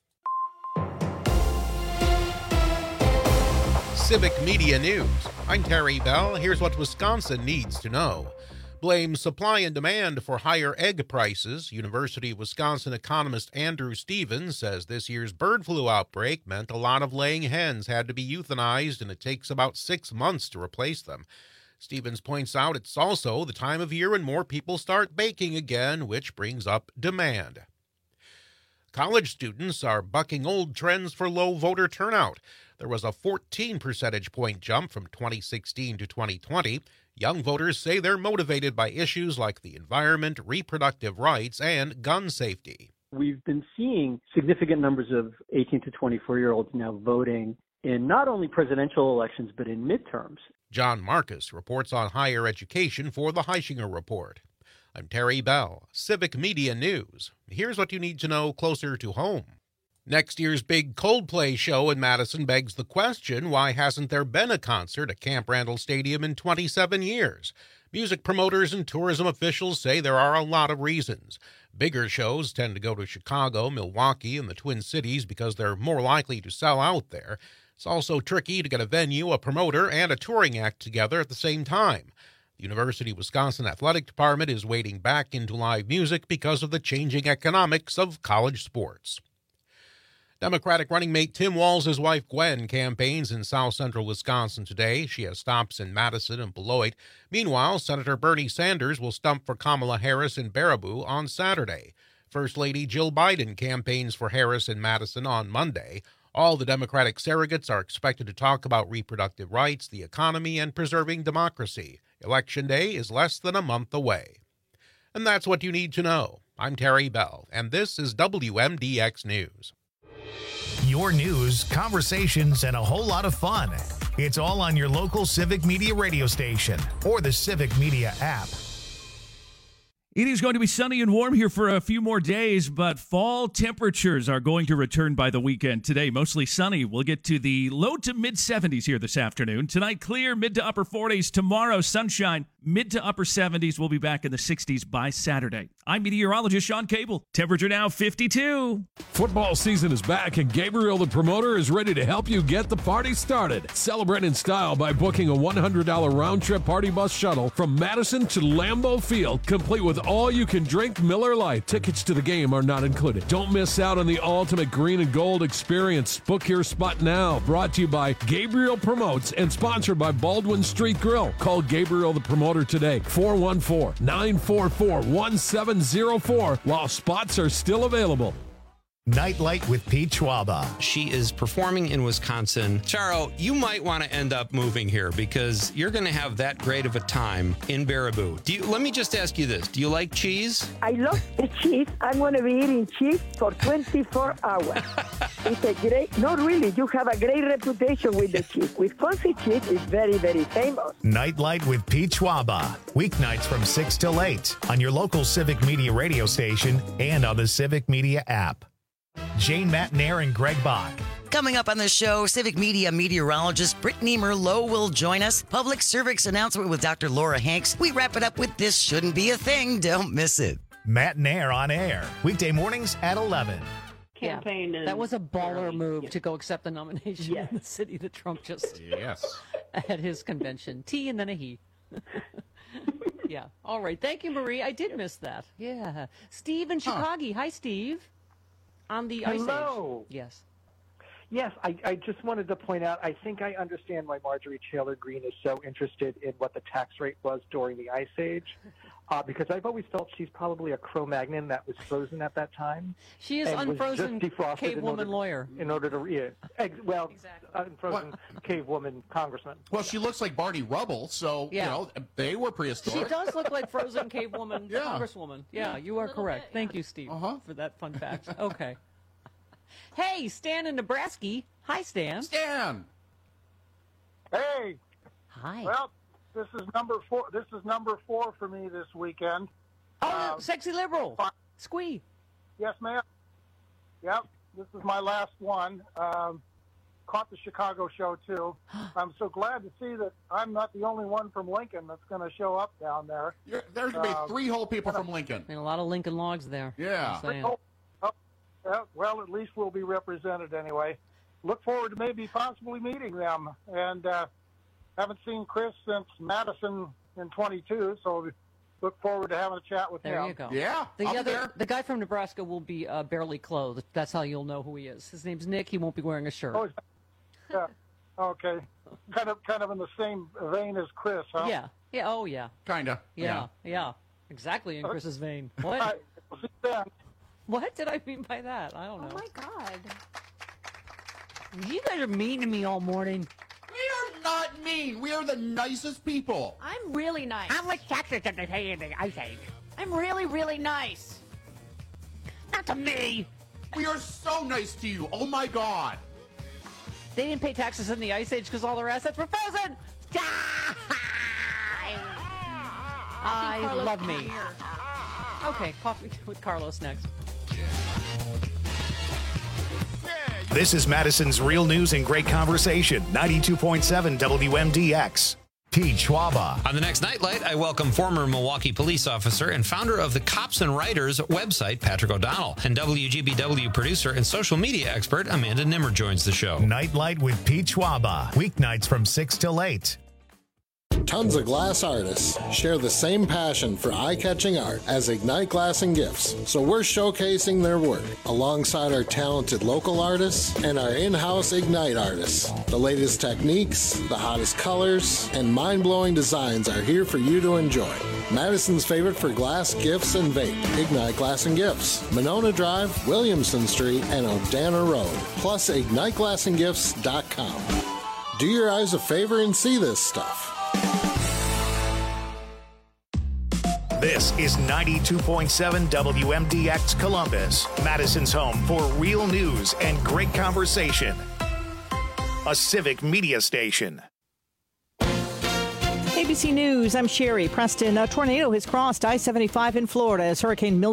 Civic Media News. I'm Terry Bell. Here's what Wisconsin needs to know. Blames supply and demand for higher egg prices. University of Wisconsin economist Andrew Stevens says this year's bird flu outbreak meant a lot of laying hens had to be euthanized, and it takes about 6 months to replace them. Stevens points out it's also the time of year when more people start baking again, which brings up demand. College students are bucking old trends for low voter turnout. There was a 14 percentage point jump from 2016 to 2020. Young voters say they're motivated by issues like the environment, reproductive rights, and gun safety.
We've been seeing significant numbers of 18 to 24-year-olds now voting in not only presidential elections, but in midterms.
John Marcus reports on higher education for the Heischinger Report. I'm Terry Bell, Civic Media News. Here's what you need to know closer to home. Next year's big Coldplay show in Madison begs the question, why hasn't there been a concert at Camp Randall Stadium in 27 years? Music promoters and tourism officials say there are a lot of reasons. Bigger shows tend to go to Chicago, Milwaukee, and the Twin Cities because they're more likely to sell out there. It's also tricky to get a venue, a promoter, and a touring act together at the same time. The University of Wisconsin Athletic Department is wading back into live music because of the changing economics of college sports. Democratic running mate Tim Walz's wife Gwen campaigns in south central Wisconsin today. She has stops in Madison and Beloit. Meanwhile, Senator Bernie Sanders will stump for Kamala Harris in Baraboo on Saturday. First Lady Jill Biden campaigns for Harris in Madison on Monday. All the Democratic surrogates are expected to talk about reproductive rights, the economy, and preserving democracy. Election Day is less than a month away. And that's what you need to know. I'm Terry Bell, and this is WMDX News.
Your news, conversations, and a whole lot of fun. It's all on your local Civic Media radio station or the Civic Media app.
It is going to be sunny and warm here for a few more days, but fall temperatures are going to return by the weekend. Today, mostly sunny. We'll get to the low to mid-70s here this afternoon. Tonight, clear, mid to upper 40s. Tomorrow, sunshine, mid to upper 70s. We'll be back in the 60s by Saturday. I'm meteorologist Sean Cable. Temperature now 52.
Football season is back, and Gabriel the Promoter is ready to help you get the party started. Celebrate in style by booking a $100 round-trip party bus shuttle from Madison to Lambeau Field, complete with all-you-can-drink Miller Lite. Tickets to the game are not included. Don't miss out on the ultimate green and gold experience. Book your spot now. Brought to you by Gabriel Promotes and sponsored by Baldwin Street Grill. Call Gabriel the Promoter today, 414-944-1704, while spots are still available.
Nightlight with Pete Schwaba.
She is performing in Wisconsin. Charo, you might want to end up moving here because you're going to have that great of a time in Baraboo. Let me just ask you this. Do you like cheese?
I love the cheese. I'm going to be eating cheese for 24 hours. It's a great, not really, you have a great reputation with the cheese. Wisconsin cheese is very, very famous.
Nightlight with Pete Schwaba. Weeknights from 6 till 8 on your local Civic Media radio station and on the Civic Media app. Jane Matnair and Greg Bach.
Coming up on the show, Civic Media meteorologist Brittany Merlot will join us. Public service announcement with Dr. Laura Hanks. We wrap it up with This Shouldn't Be a Thing. Don't miss it.
Matnair on air. Weekday mornings at 11.
Campaign that was a baller move to go accept the nomination in the city that Trump just at his convention. T and then a he. Yeah. All right. Thank you, Marie. I did miss that. Yeah. Steve in Chicago. Hi, Steve. On the Ice Age. Yes.
Yes, I just wanted to point out, I think I understand why Marjorie Taylor Greene is so interested in what the tax rate was during the Ice Age, because I've always felt she's probably a Cro-Magnon that was frozen at that time.
She is unfrozen cave woman lawyer.
In order to, unfrozen cave woman congressman.
Well, she looks like Barney Rubble, so, you know, they were prehistoric.
She does look like frozen cave woman congresswoman. Yeah, you are correct. Thank you, Steve, for that fun fact. Okay. Hey, Stan in Nebraska. Hi, Stan.
Stan. Hey.
Hi.
Well, this is number 4. This is number 4 for me this weekend.
Oh, sexy liberal. Squee.
Yes, ma'am. Yep. This is my last one. Caught the Chicago show too. I'm so glad to see that I'm not the only one from Lincoln that's going to show up down there.
There's going to be 3 whole people from Lincoln.
And a lot of Lincoln logs there.
Yeah.
Well, at least we'll be represented anyway. Look forward to maybe possibly meeting them. And haven't seen Chris since Madison in 22, so look forward to having a chat with him.
There you go.
Yeah,
the guy from Nebraska will be barely clothed. That's how you'll know who he is. His name's Nick. He won't be wearing a shirt.
Oh, yeah. Okay. Kind of in the same vein as Chris, huh?
Yeah. Yeah. Oh, yeah.
Kinda.
Yeah. Exactly in Chris's vein. What?
Right. We'll see you then.
What did I mean by that? I don't know.
Oh, my God.
You guys are mean to me all morning.
We are not mean. We are the nicest people.
I'm really nice.
How much taxes did they pay in the Ice Age?
I'm really, really nice.
Not to me.
We are so nice to you. Oh, my God.
They didn't pay taxes in the Ice Age because all their assets were frozen. I love me. Okay, coffee with Carlos next.
This is Madison's Real News and Great Conversation, 92.7 WMDX. Pete Schwaba.
On the next Nightlight, I welcome former Milwaukee police officer and founder of the Cops and Writers website, Patrick O'Donnell. And WGBW producer and social media expert, Amanda Nimmer, joins the show.
Nightlight with Pete Schwaba. Weeknights from 6 till 8.
Tons of glass artists share the same passion for eye-catching art as Ignite Glass and Gifts, so we're showcasing their work alongside our talented local artists and our in-house Ignite artists. The latest techniques, the hottest colors, and mind-blowing designs are here for you to enjoy. Madison's favorite for glass, gifts, and vape, Ignite Glass and Gifts. Monona Drive, Williamson Street, and O'Dana Road. Plus, IgniteGlassandGifts.com. Do your eyes a favor and see this stuff.
This is 92.7 WMDX Columbus, Madison's home for real news and great conversation. A civic media station.
ABC News, I'm Sherry Preston. A tornado has crossed I-75 in Florida as Hurricane Milton